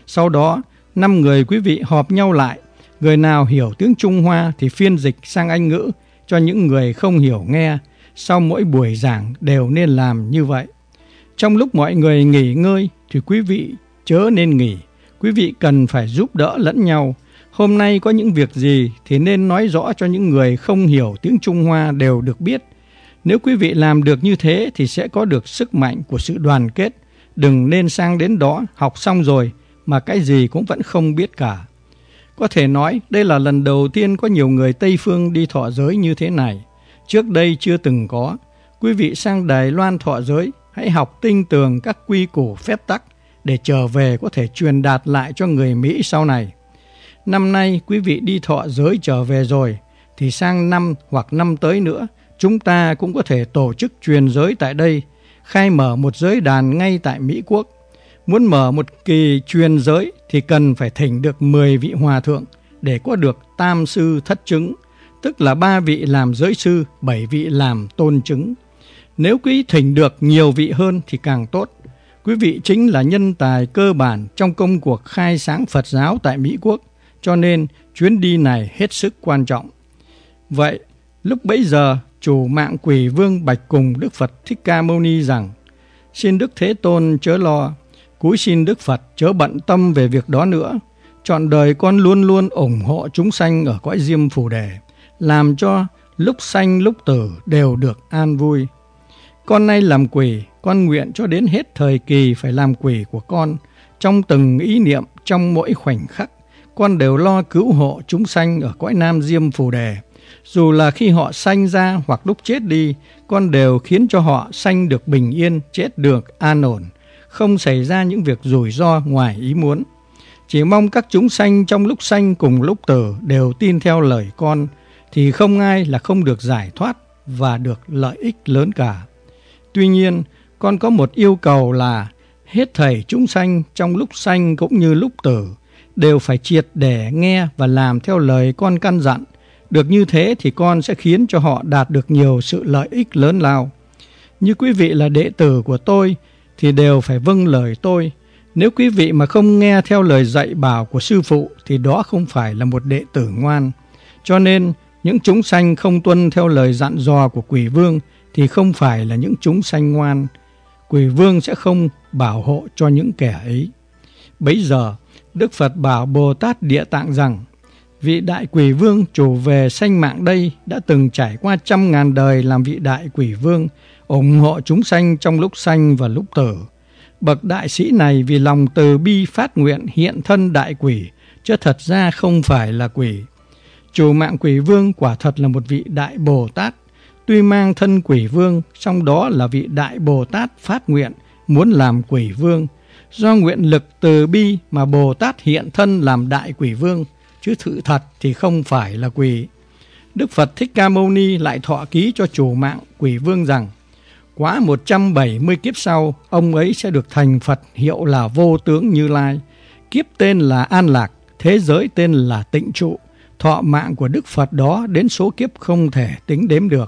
Speaker 1: Sau đó, 5 người quý vị họp nhau lại. Người nào hiểu tiếng Trung Hoa thì phiên dịch sang Anh ngữ cho những người không hiểu nghe. Sau mỗi buổi giảng đều nên làm như vậy. Trong lúc mọi người nghỉ ngơi thì quý vị chớ nên nghỉ. Quý vị cần phải giúp đỡ lẫn nhau. Hôm nay có những việc gì thì nên nói rõ cho những người không hiểu tiếng Trung Hoa đều được biết. Nếu quý vị làm được như thế thì sẽ có được sức mạnh của sự đoàn kết. Đừng nên sang đến đó học xong rồi mà cái gì cũng vẫn không biết cả. Có thể nói đây là lần đầu tiên có nhiều người Tây Phương đi thọ giới như thế này. Trước đây chưa từng có. Quý vị sang Đài Loan thọ giới, hãy học tinh tường các quy củ phép tắc để trở về có thể truyền đạt lại cho người Mỹ sau này. Năm nay quý vị đi thọ giới trở về rồi, thì sang năm hoặc năm tới nữa, chúng ta cũng có thể tổ chức truyền giới tại đây, khai mở một giới đàn ngay tại Mỹ Quốc. Muốn mở một kỳ truyền giới thì cần phải thỉnh được 10 vị hòa thượng để có được tam sư thất chứng, tức là 3 vị làm giới sư, 7 vị làm tôn chứng. Nếu quý thỉnh được nhiều vị hơn thì càng tốt. Quý vị chính là nhân tài cơ bản trong công cuộc khai sáng Phật giáo tại Mỹ Quốc, cho nên chuyến đi này hết sức quan trọng. Vậy, lúc bấy giờ, chủ mạng Quỷ Vương bạch cùng Đức Phật Thích Ca Mâu Ni rằng: Xin Đức Thế Tôn chớ lo, cúi xin Đức Phật chớ bận tâm về việc đó nữa. Trọn đời con luôn luôn ủng hộ chúng sanh ở cõi Diêm Phù Đề, làm cho lúc sanh lúc tử đều được an vui. Con nay làm quỷ, con nguyện cho đến hết thời kỳ phải làm quỷ của con. Trong từng ý niệm, trong mỗi khoảnh khắc, con đều lo cứu hộ chúng sanh ở cõi Nam Diêm Phù Đề. Dù là khi họ sanh ra hoặc lúc chết đi, con đều khiến cho họ sanh được bình yên, chết được an ổn, không xảy ra những việc rủi ro ngoài ý muốn. Chỉ mong các chúng sanh trong lúc sanh cùng lúc tử đều tin theo lời con, thì không ai là không được giải thoát và được lợi ích lớn cả. Tuy nhiên, con có một yêu cầu là hết thảy chúng sanh trong lúc sanh cũng như lúc tử đều phải triệt để nghe và làm theo lời con căn dặn. Được như thế thì con sẽ khiến cho họ đạt được nhiều sự lợi ích lớn lao. Như quý vị là đệ tử của tôi thì đều phải vâng lời tôi. Nếu quý vị mà không nghe theo lời dạy bảo của sư phụ thì đó không phải là một đệ tử ngoan. Cho nên những chúng sanh không tuân theo lời dặn dò của Quỷ Vương thì không phải là những chúng sanh ngoan. Quỷ Vương sẽ không bảo hộ cho những kẻ ấy. Bấy giờ Đức Phật bảo Bồ Tát Địa Tạng rằng: Vị đại Quỷ Vương chủ về sanh mạng đây đã từng trải qua 100.000 đời làm vị đại Quỷ Vương, ủng hộ chúng sanh trong lúc sanh và lúc tử. Bậc đại sĩ này vì lòng từ bi phát nguyện hiện thân đại quỷ, chứ thật ra không phải là quỷ. Chủ mạng Quỷ Vương quả thật là một vị đại Bồ Tát. Tuy mang thân Quỷ Vương, song đó là vị đại Bồ Tát phát nguyện muốn làm Quỷ Vương. Do nguyện lực từ bi mà Bồ Tát hiện thân làm đại Quỷ Vương, chứ sự thật thì không phải là quỷ. Đức Phật Thích Ca Mâu Ni lại thọ ký cho chủ mạng Quỷ Vương rằng: Quá 170 kiếp sau, ông ấy sẽ được thành Phật, hiệu là Vô Tướng Như Lai. Kiếp tên là An Lạc, thế giới tên là Tịnh Trụ. Thọ mạng của Đức Phật đó đến số kiếp không thể tính đếm được.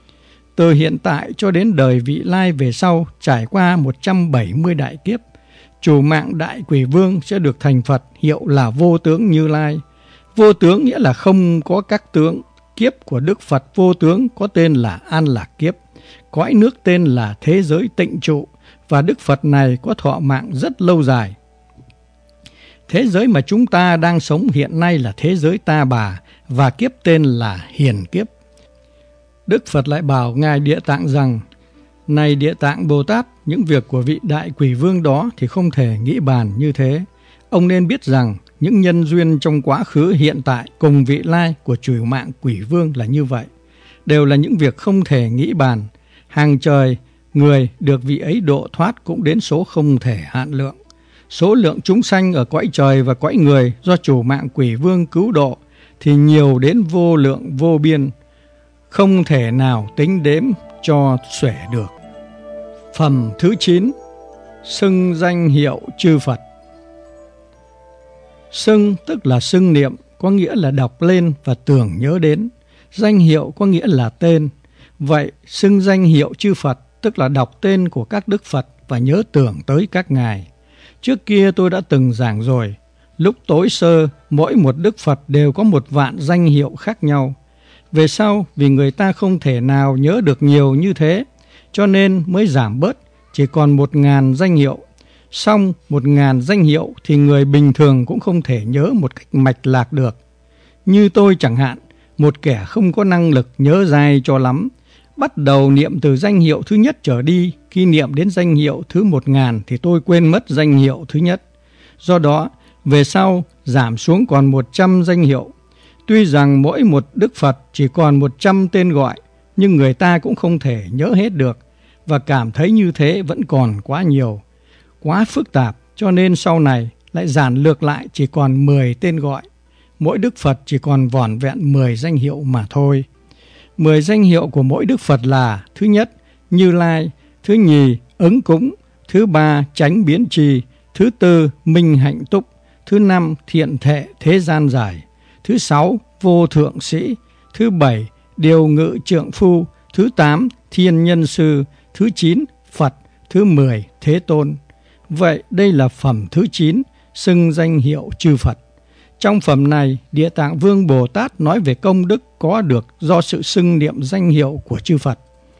Speaker 1: Từ hiện tại cho đến đời vị lai về sau, trải qua 170 đại kiếp, chủ mạng đại Quỷ Vương sẽ được thành Phật, hiệu là Vô Tướng Như Lai. Vô tướng nghĩa là không có các tướng. Kiếp của Đức Phật Vô Tướng có tên là An Lạc kiếp. Cõi nước tên là thế giới Tịnh Trụ, và Đức Phật này có thọ mạng rất lâu dài. Thế giới mà chúng ta đang sống hiện nay là thế giới Ta Bà, và kiếp tên là Hiền kiếp. Đức Phật lại bảo Ngài Địa Tạng rằng: Này Địa Tạng Bồ Tát, những việc của vị đại Quỷ Vương đó thì không thể nghĩ bàn như thế. Ông nên biết rằng những nhân duyên trong quá khứ, hiện tại cùng vị lai của chủ mạng Quỷ Vương là như vậy, đều là những việc không thể nghĩ bàn. Hàng trời người được vị ấy độ thoát cũng đến số không thể hạn lượng. Số lượng chúng sanh ở cõi trời và cõi người do chủ mạng Quỷ Vương cứu độ thì nhiều đến vô lượng vô biên, không thể nào tính đếm cho xuể được. Phẩm thứ 9. Xưng danh hiệu chư Phật. Xưng tức là xưng niệm, có nghĩa là đọc lên và tưởng nhớ đến. Danh hiệu có nghĩa là tên. Vậy xưng danh hiệu chư Phật tức là đọc tên của các Đức Phật và nhớ tưởng tới các ngài. Trước kia tôi đã từng giảng rồi, lúc tối sơ, mỗi một Đức Phật đều có 1.000.000 danh hiệu khác nhau. Về sau, vì người ta không thể nào nhớ được nhiều như thế, cho nên mới giảm bớt, chỉ còn 1.000 danh hiệu. Xong 1.000 danh hiệu thì người bình thường cũng không thể nhớ một cách mạch lạc được. Như tôi chẳng hạn, một kẻ không có năng lực nhớ dài cho lắm, bắt đầu niệm từ danh hiệu thứ nhất trở đi, khi niệm đến danh hiệu thứ 1.000 thì tôi quên mất danh hiệu thứ nhất. Do đó, về sau giảm xuống còn 100 danh hiệu. Tuy rằng mỗi một Đức Phật chỉ còn 100 tên gọi, nhưng người ta cũng không thể nhớ hết được, và cảm thấy như thế vẫn còn quá nhiều, quá phức tạp, cho nên sau này lại giản lược lại chỉ còn 10 tên gọi. Mỗi Đức Phật chỉ còn vỏn vẹn 10 danh hiệu mà thôi. 10 danh hiệu của mỗi Đức Phật là: thứ nhất, Như Lai; thứ nhì, Ứng Cúng; thứ ba, Chánh Biến Trì; thứ tư, Minh Hạnh Túc; thứ năm, Thiện Thệ Thế Gian Giải; thứ sáu, Vô Thượng Sĩ; thứ bảy, Điều Ngự Trượng Phu; thứ 8, Thiên Nhân Sư; thứ 9, Phật; thứ 10, Thế Tôn. Vậy đây là phẩm thứ 9, xưng danh hiệu chư Phật. Trong phẩm này, Địa Tạng Vương Bồ Tát nói về công đức có được do sự xưng niệm danh hiệu của chư Phật.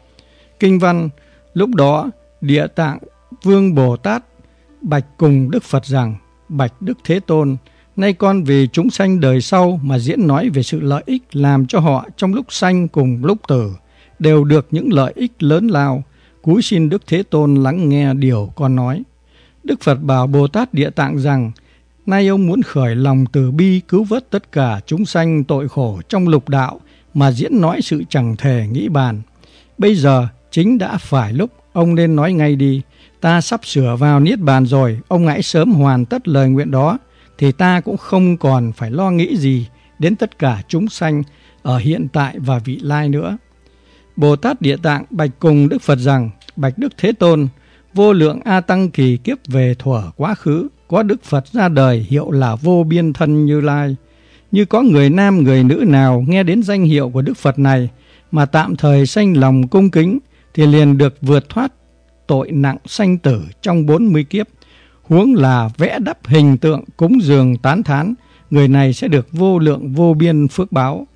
Speaker 1: Kinh văn: lúc đó, Địa Tạng Vương Bồ Tát bạch cùng Đức Phật rằng: bạch Đức Thế Tôn, nay con vì chúng sanh đời sau mà diễn nói về sự lợi ích làm cho họ trong lúc sanh cùng lúc tử đều được những lợi ích lớn lao. Cúi xin Đức Thế Tôn lắng nghe điều con nói. Đức Phật bảo Bồ Tát Địa Tạng rằng: nay ông muốn khởi lòng từ bi cứu vớt tất cả chúng sanh tội khổ trong lục đạo mà diễn nói sự chẳng thể nghĩ bàn. Bây giờ chính đã phải lúc, ông nên nói ngay đi. Ta sắp sửa vào Niết Bàn rồi, ông hãy sớm hoàn tất lời nguyện đó, thì ta cũng không còn phải lo nghĩ gì đến tất cả chúng sanh ở hiện tại và vị lai nữa. Bồ Tát Địa Tạng bạch cùng Đức Phật rằng: bạch Đức Thế Tôn, vô lượng A Tăng kỳ kiếp về thuở quá khứ, có Đức Phật ra đời hiệu là Vô Biên Thân Như Lai. Như có người nam người nữ nào nghe đến danh hiệu của Đức Phật này mà tạm thời sanh lòng cung kính thì liền được vượt thoát tội nặng sanh tử trong 40 kiếp. Huống là vẽ đắp hình tượng cúng dường tán thán, người này sẽ được vô lượng vô biên phước báo.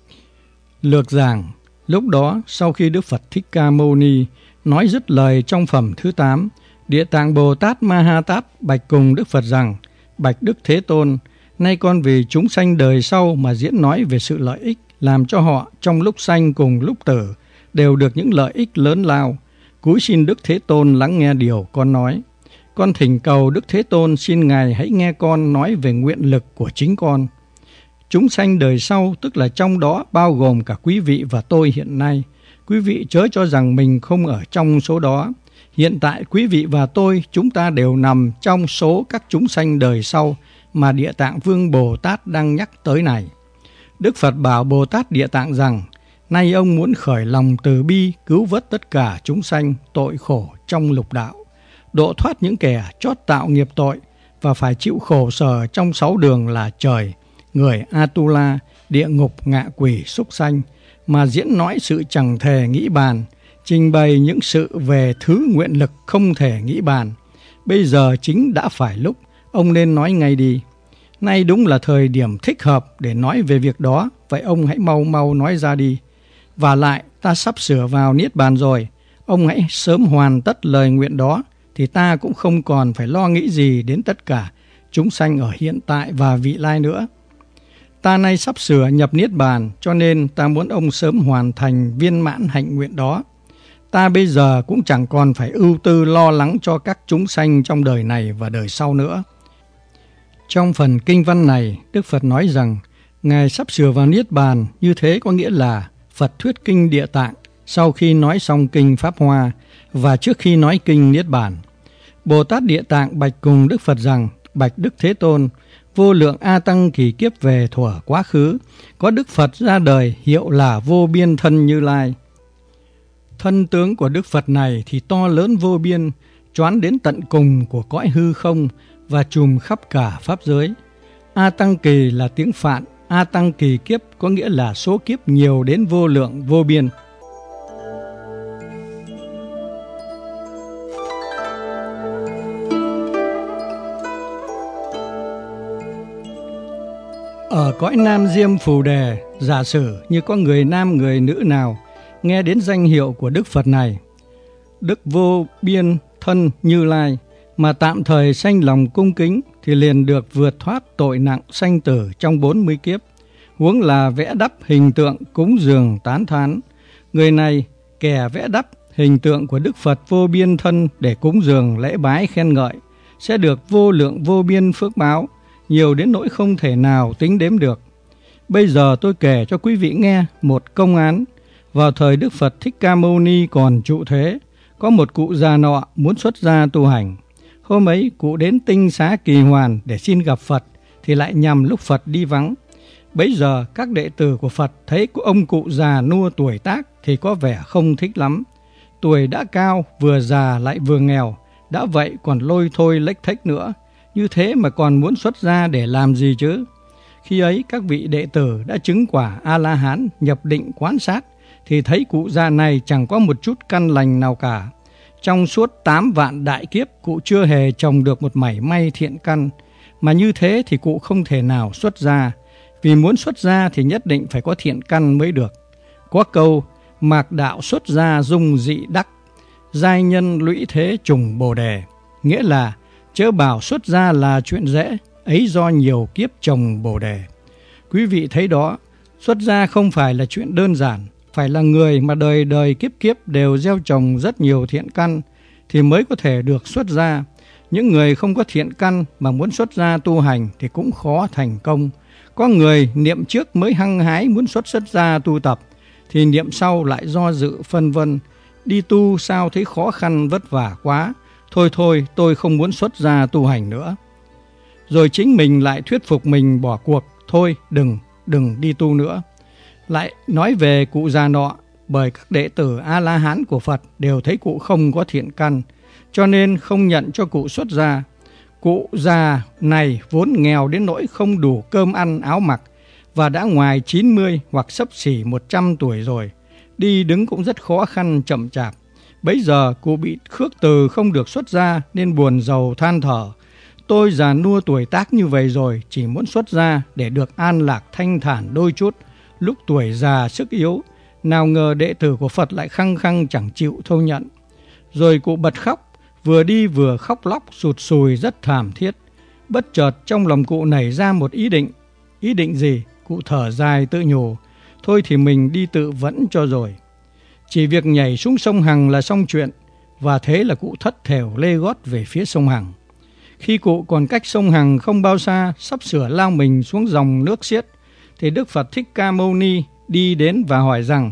Speaker 1: Lược giảng: lúc đó, sau khi Đức Phật Thích Ca Mâu Ni nói dứt lời trong phẩm thứ 8, Địa Tạng Bồ Tát Ma Ha Tát bạch cùng Đức Phật rằng: bạch Đức Thế Tôn, nay con vì chúng sanh đời sau mà diễn nói về sự lợi ích làm cho họ trong lúc sanh cùng lúc tử đều được những lợi ích lớn lao. Cúi xin Đức Thế Tôn lắng nghe điều con nói. Con thỉnh cầu Đức Thế Tôn xin Ngài hãy nghe con nói về nguyện lực của chính con. Chúng sanh đời sau, tức là trong đó bao gồm cả quý vị và tôi hiện nay. Quý vị chớ cho rằng mình không ở trong số đó. Hiện tại quý vị và tôi, chúng ta đều nằm trong số các chúng sanh đời sau mà Địa Tạng Vương Bồ Tát đang nhắc tới này. Đức Phật bảo Bồ Tát Địa Tạng rằng: nay ông muốn khởi lòng từ bi cứu vớt tất cả chúng sanh tội khổ trong lục đạo, độ thoát những kẻ chót tạo nghiệp tội và phải chịu khổ sở trong 6 đường là trời, người Atula, địa ngục, ngạ quỷ, súc sanh, mà diễn nói sự chẳng thể nghĩ bàn, trình bày những sự về thứ nguyện lực không thể nghĩ bàn. Bây giờ chính đã phải lúc, ông nên nói ngay đi. Nay đúng là thời điểm thích hợp để nói về việc đó, vậy ông hãy mau mau nói ra đi. Và lại, ta sắp sửa vào Niết Bàn rồi, ông hãy sớm hoàn tất lời nguyện đó, thì ta cũng không còn phải lo nghĩ gì đến tất cả chúng sanh ở hiện tại và vị lai nữa. Ta nay sắp sửa nhập Niết Bàn, cho nên ta muốn ông sớm hoàn thành viên mãn hạnh nguyện đó. Ta bây giờ cũng chẳng còn phải ưu tư lo lắng cho các chúng sanh trong đời này và đời sau nữa. Trong phần kinh văn này, Đức Phật nói rằng Ngài sắp sửa vào Niết Bàn, như thế có nghĩa là Phật thuyết kinh Địa Tạng sau khi nói xong kinh Pháp Hoa và trước khi nói kinh Niết Bàn. Bồ Tát Địa Tạng bạch cùng Đức Phật rằng: bạch Đức Thế Tôn, vô lượng A Tăng kỳ kiếp về thuở quá khứ, có Đức Phật ra đời hiệu là Vô Biên Thân Như Lai. Thân tướng của Đức Phật này thì to lớn vô biên, choán đến tận cùng của cõi hư không và trùm khắp cả pháp giới. A Tăng kỳ là tiếng Phạn, A Tăng kỳ kiếp có nghĩa là số kiếp nhiều đến vô lượng vô biên. Ở cõi Nam Diêm Phù Đề, giả sử như có người nam người nữ nào nghe đến danh hiệu của Đức Phật này, Đức Vô Biên Thân Như Lai, mà tạm thời sanh lòng cung kính thì liền được vượt thoát tội nặng sanh tử trong 40 kiếp. Huống là vẽ đắp hình tượng cúng dường tán thán. Người này kẻ vẽ đắp hình tượng của Đức Phật Vô Biên Thân để cúng dường lễ bái khen ngợi sẽ được vô lượng vô biên phước báo, nhiều đến nỗi không thể nào tính đếm được. Bây giờ tôi kể cho quý vị nghe một công án. Vào thời Đức Phật Thích Ca Mâu Ni còn trụ thế, có một cụ già nọ muốn xuất gia tu hành. Hôm ấy cụ đến Tinh Xá Kỳ Hoàn để xin gặp Phật, thì lại nhằm lúc Phật đi vắng. Bấy giờ các đệ tử của Phật thấy ông cụ già nua tuổi tác thì có vẻ không thích lắm. Tuổi đã cao, vừa già lại vừa nghèo, đã vậy còn lôi thôi lếch thếch nữa. Như thế mà còn muốn xuất gia để làm gì chứ? Khi ấy các vị đệ tử đã chứng quả A-la-hán, nhập định quán sát, thì thấy cụ già này chẳng có một chút căn lành nào cả. Trong suốt 8 vạn đại kiếp, cụ chưa hề trồng được một mảy may thiện căn. Mà như thế thì cụ không thể nào xuất gia. Vì muốn xuất gia thì nhất định phải có thiện căn mới được. Có câu, mạc đạo xuất gia dung dị đắc, giai nhân lũy thế trùng bồ đề. Nghĩa là, chớ bảo xuất gia là chuyện dễ, ấy do nhiều kiếp trồng bồ đề. Quý vị thấy đó, xuất gia không phải là chuyện đơn giản. Phải là người mà đời đời kiếp kiếp đều gieo trồng rất nhiều thiện căn thì mới có thể được xuất gia. Những người không có thiện căn mà muốn xuất gia tu hành thì cũng khó thành công. Có người niệm trước mới hăng hái muốn xuất gia tu tập, thì niệm sau lại do dự phân vân. Đi tu sao thấy khó khăn vất vả quá, thôi tôi không muốn xuất gia tu hành nữa. Rồi chính mình lại thuyết phục mình bỏ cuộc, thôi đừng đi tu nữa. Lại nói về cụ già nọ, bởi các đệ tử A-la-hán của Phật đều thấy cụ không có thiện căn, cho nên không nhận cho cụ xuất gia. Cụ già này vốn nghèo đến nỗi không đủ cơm ăn áo mặc, và đã ngoài 90 hoặc xấp xỉ 100 tuổi rồi, đi đứng cũng rất khó khăn chậm chạp. Bấy giờ cụ bị khước từ không được xuất gia nên buồn rầu than thở. Tôi già nua tuổi tác như vậy rồi, chỉ muốn xuất gia để được an lạc thanh thản đôi chút, lúc tuổi già sức yếu. Nào ngờ đệ tử của Phật lại khăng khăng chẳng chịu thâu nhận. Rồi cụ bật khóc, vừa đi vừa khóc lóc sụt sùi rất thảm thiết. Bất chợt trong lòng cụ nảy ra một ý định. Ý định gì? Cụ thở dài tự nhủ, thôi thì mình đi tự vẫn cho rồi. Chỉ việc nhảy xuống sông Hằng là xong chuyện. Và thế là cụ thất thểu lê gót về phía sông Hằng. Khi cụ còn cách sông Hằng không bao xa, sắp sửa lao mình xuống dòng nước xiết, thì Đức Phật Thích Ca Mâu Ni đi đến và hỏi rằng: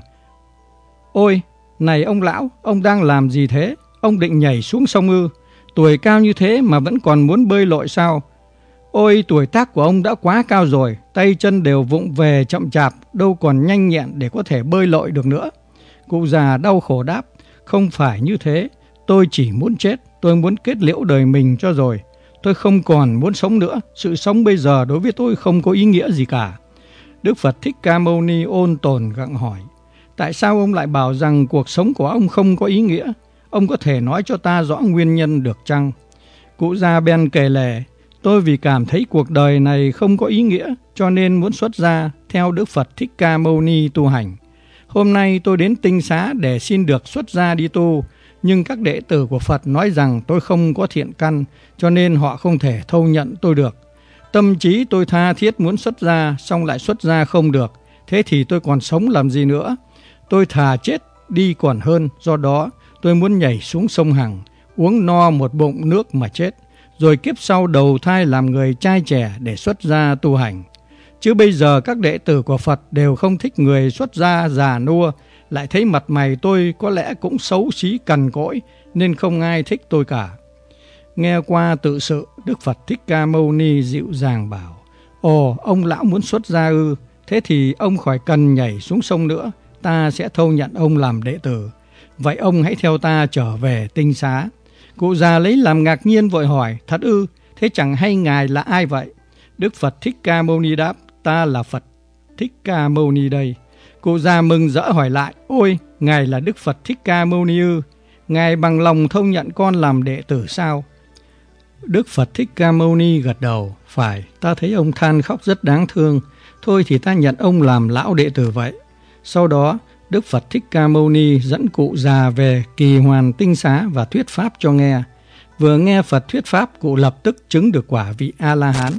Speaker 1: Ôi, này ông lão, ông đang làm gì thế? Ông định nhảy xuống sông ư? Tuổi cao như thế mà vẫn còn muốn bơi lội sao? Ôi, tuổi tác của ông đã quá cao rồi, tay chân đều vụng về chậm chạp, đâu còn nhanh nhẹn để có thể bơi lội được nữa. Cụ già đau khổ đáp: Không phải như thế, tôi chỉ muốn chết, tôi muốn kết liễu đời mình cho rồi. Tôi không còn muốn sống nữa, sự sống bây giờ đối với tôi không có ý nghĩa gì cả. Đức Phật Thích Ca Mâu Ni ôn tồn gặng hỏi: Tại sao ông lại bảo rằng cuộc sống của ông không có ý nghĩa? Ông có thể nói cho ta rõ nguyên nhân được chăng? Cụ già bèn kể lể: Tôi vì cảm thấy cuộc đời này không có ý nghĩa, cho nên muốn xuất gia theo Đức Phật Thích Ca Mâu Ni tu hành. Hôm nay tôi đến Tinh Xá để xin được xuất gia đi tu, nhưng các đệ tử của Phật nói rằng tôi không có thiện căn, cho nên họ không thể thâu nhận tôi được. Tâm trí tôi tha thiết muốn xuất gia, xong lại xuất gia không được, thế thì tôi còn sống làm gì nữa? Tôi thà chết đi còn hơn, do đó tôi muốn nhảy xuống sông Hằng, uống no một bụng nước mà chết, rồi kiếp sau đầu thai làm người trai trẻ để xuất gia tu hành. Chứ bây giờ các đệ tử của Phật đều không thích người xuất gia già nua, lại thấy mặt mày tôi có lẽ cũng xấu xí cằn cỗi, nên không ai thích tôi cả. Nghe qua tự sự, Đức Phật Thích Ca Mâu Ni dịu dàng bảo: Ồ, ông lão muốn xuất gia ư? Thế thì ông khỏi cần nhảy xuống sông nữa, ta sẽ thâu nhận ông làm đệ tử. Vậy ông hãy theo ta trở về Tinh Xá. Cụ già lấy làm ngạc nhiên vội hỏi: Thật ư? Thế chẳng hay ngài là ai vậy? Đức Phật Thích Ca Mâu Ni đáp: Ta là Phật Thích Ca Mâu Ni đây. Cụ già mừng rỡ hỏi lại: Ôi, ngài là Đức Phật Thích Ca Mâu Ni ư? Ngài bằng lòng thâu nhận con làm đệ tử sao? Đức Phật Thích Ca Mâu Ni gật đầu. Phải, ta thấy ông than khóc rất đáng thương. Thôi thì ta nhận ông làm lão đệ tử vậy. Sau đó, Đức Phật Thích Ca Mâu Ni dẫn cụ già về Kỳ Hoàn Tinh Xá và thuyết pháp cho nghe. Vừa nghe Phật thuyết pháp, cụ lập tức chứng được quả vị A-la-hán.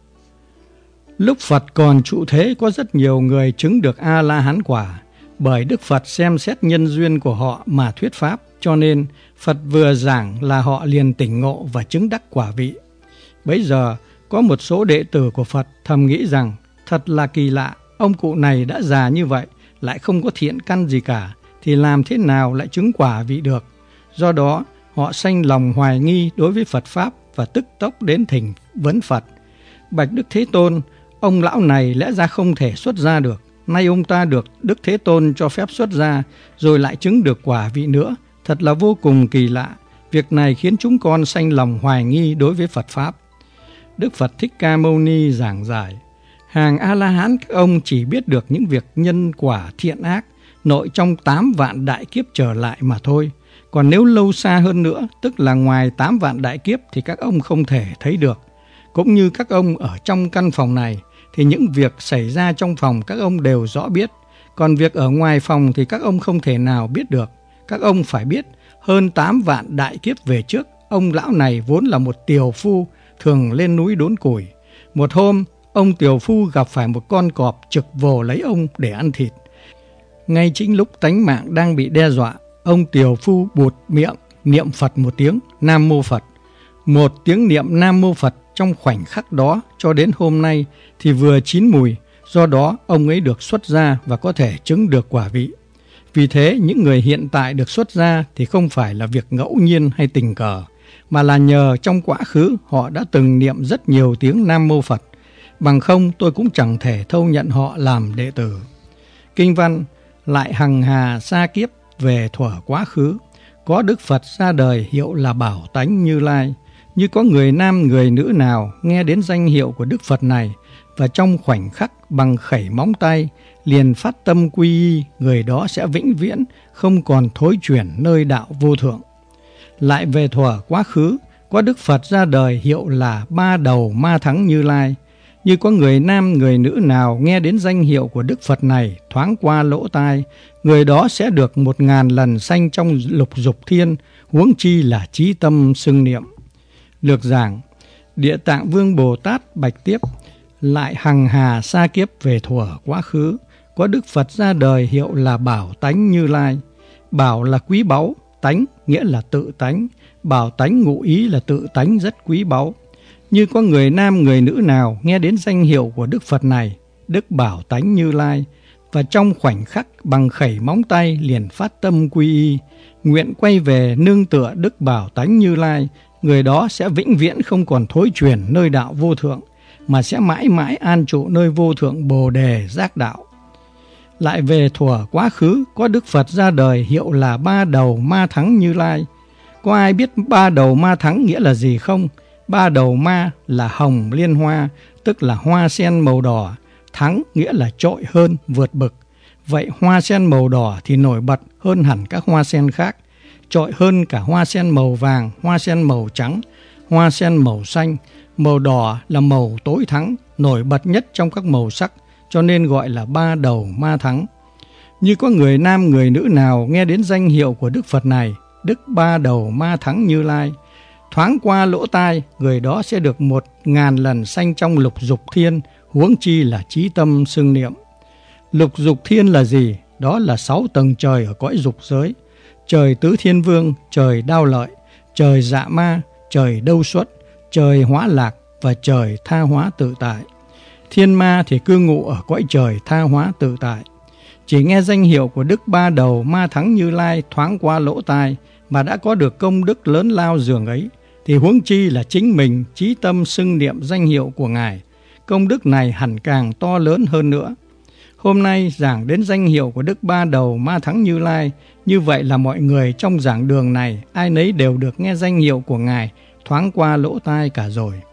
Speaker 1: Lúc Phật còn trụ thế, có rất nhiều người chứng được A-la-hán quả. Bởi Đức Phật xem xét nhân duyên của họ mà thuyết pháp, cho nên Phật vừa giảng là họ liền tỉnh ngộ và chứng đắc quả vị. Bấy giờ, có một số đệ tử của Phật thầm nghĩ rằng, thật là kỳ lạ, ông cụ này đã già như vậy, lại không có thiện căn gì cả, thì làm thế nào lại chứng quả vị được? Do đó, họ sanh lòng hoài nghi đối với Phật Pháp và tức tốc đến thỉnh vấn Phật. Bạch Đức Thế Tôn, ông lão này lẽ ra không thể xuất gia được. Nay ông ta được Đức Thế Tôn cho phép xuất gia, rồi lại chứng được quả vị nữa. Thật là vô cùng kỳ lạ. Việc này khiến chúng con sanh lòng hoài nghi đối với Phật Pháp. Đức Phật Thích Ca Mâu Ni giảng giải. Hàng A-la-hán các ông chỉ biết được những việc nhân quả thiện ác nội trong 8 vạn đại kiếp trở lại mà thôi. Còn nếu lâu xa hơn nữa, tức là ngoài 8 vạn đại kiếp thì các ông không thể thấy được. Cũng như các ông ở trong căn phòng này, thì những việc xảy ra trong phòng các ông đều rõ biết. Còn việc ở ngoài phòng thì các ông không thể nào biết được. Các ông phải biết, hơn 8 vạn đại kiếp về trước, ông lão này vốn là một tiều phu, thường lên núi đốn củi. Một hôm, ông tiều phu gặp phải một con cọp trực vồ lấy ông để ăn thịt. Ngay chính lúc tánh mạng đang bị đe dọa, ông tiều phu bụt miệng niệm Phật một tiếng Nam Mô Phật. Một tiếng niệm Nam Mô Phật trong khoảnh khắc đó cho đến hôm nay thì vừa chín mùi, do đó ông ấy được xuất gia và có thể chứng được quả vị. Vì thế những người hiện tại được xuất gia thì không phải là việc ngẫu nhiên hay tình cờ, mà là nhờ trong quá khứ họ đã từng niệm rất nhiều tiếng Nam Mô Phật. Bằng không tôi cũng chẳng thể thâu nhận họ làm đệ tử. Kinh văn lại hằng hà xa kiếp về thuở quá khứ, có Đức Phật ra đời hiệu là Bảo Tánh Như Lai. Như có người nam người nữ nào nghe đến danh hiệu của Đức Phật này và trong khoảnh khắc bằng khẩy móng tay liền phát tâm quy y, người đó sẽ vĩnh viễn không còn thối chuyển nơi đạo vô thượng. Lại về thuở quá khứ, có Đức Phật ra đời hiệu là Ba Đầu Ma Thắng Như Lai. Như có người nam người nữ nào nghe đến danh hiệu của Đức Phật này thoáng qua lỗ tai, người đó sẽ được 1000 lần sanh trong lục dục thiên, huống chi là chí tâm xưng niệm. Lược giảng, Địa Tạng Vương Bồ Tát bạch tiếp, lại hằng hà xa kiếp về thuở quá khứ, có Đức Phật ra đời hiệu là Bảo Tánh Như Lai. Bảo là quý báu, tánh nghĩa là tự tánh, bảo tánh ngụ ý là tự tánh rất quý báu. Như có người nam người nữ nào nghe đến danh hiệu của Đức Phật này, Đức Bảo Tánh Như Lai, và trong khoảnh khắc bằng khẩy móng tay liền phát tâm quy y, nguyện quay về nương tựa Đức Bảo Tánh Như Lai, người đó sẽ vĩnh viễn không còn thối chuyển nơi đạo vô thượng, mà sẽ mãi mãi an trụ nơi vô thượng Bồ Đề giác đạo. Lại về thuở quá khứ, có Đức Phật ra đời hiệu là Ba Đầu Ma Thắng Như Lai. Có ai biết Ba Đầu Ma Thắng nghĩa là gì không? Ba đầu ma là hồng liên hoa, tức là hoa sen màu đỏ. Thắng nghĩa là trội hơn, vượt bực. Vậy hoa sen màu đỏ thì nổi bật hơn hẳn các hoa sen khác, trội hơn cả hoa sen màu vàng, hoa sen màu trắng, hoa sen màu xanh. Màu đỏ là màu tối thắng, nổi bật nhất trong các màu sắc, cho nên gọi là Ba Đầu Ma Thắng. Như có người nam người nữ nào nghe đến danh hiệu của Đức Phật này, Đức Ba Đầu Ma Thắng Như Lai, thoáng qua lỗ tai, người đó sẽ được 1000 lần sanh trong lục dục thiên, huống chi là chí tâm xưng niệm. Lục dục thiên là gì? Đó là 6 tầng trời ở cõi dục giới: trời Tứ Thiên Vương, trời Đao Lợi, trời Dạ Ma, trời Đâu Xuất, trời Hóa Lạc và trời Tha Hóa Tự Tại. Thiên ma thì cư ngụ ở cõi trời Tha Hóa Tự Tại. Chỉ nghe danh hiệu của Đức Ba Đầu Ma Thắng Như Lai thoáng qua lỗ tai mà đã có được công đức lớn lao dường ấy, thì huống chi là chính mình chí tâm xưng niệm danh hiệu của Ngài. Công đức này hẳn càng to lớn hơn nữa. Hôm nay giảng đến danh hiệu của Đức Ba Đầu Ma Thắng Như Lai, như vậy là mọi người trong giảng đường này ai nấy đều được nghe danh hiệu của Ngài thoáng qua lỗ tai cả rồi.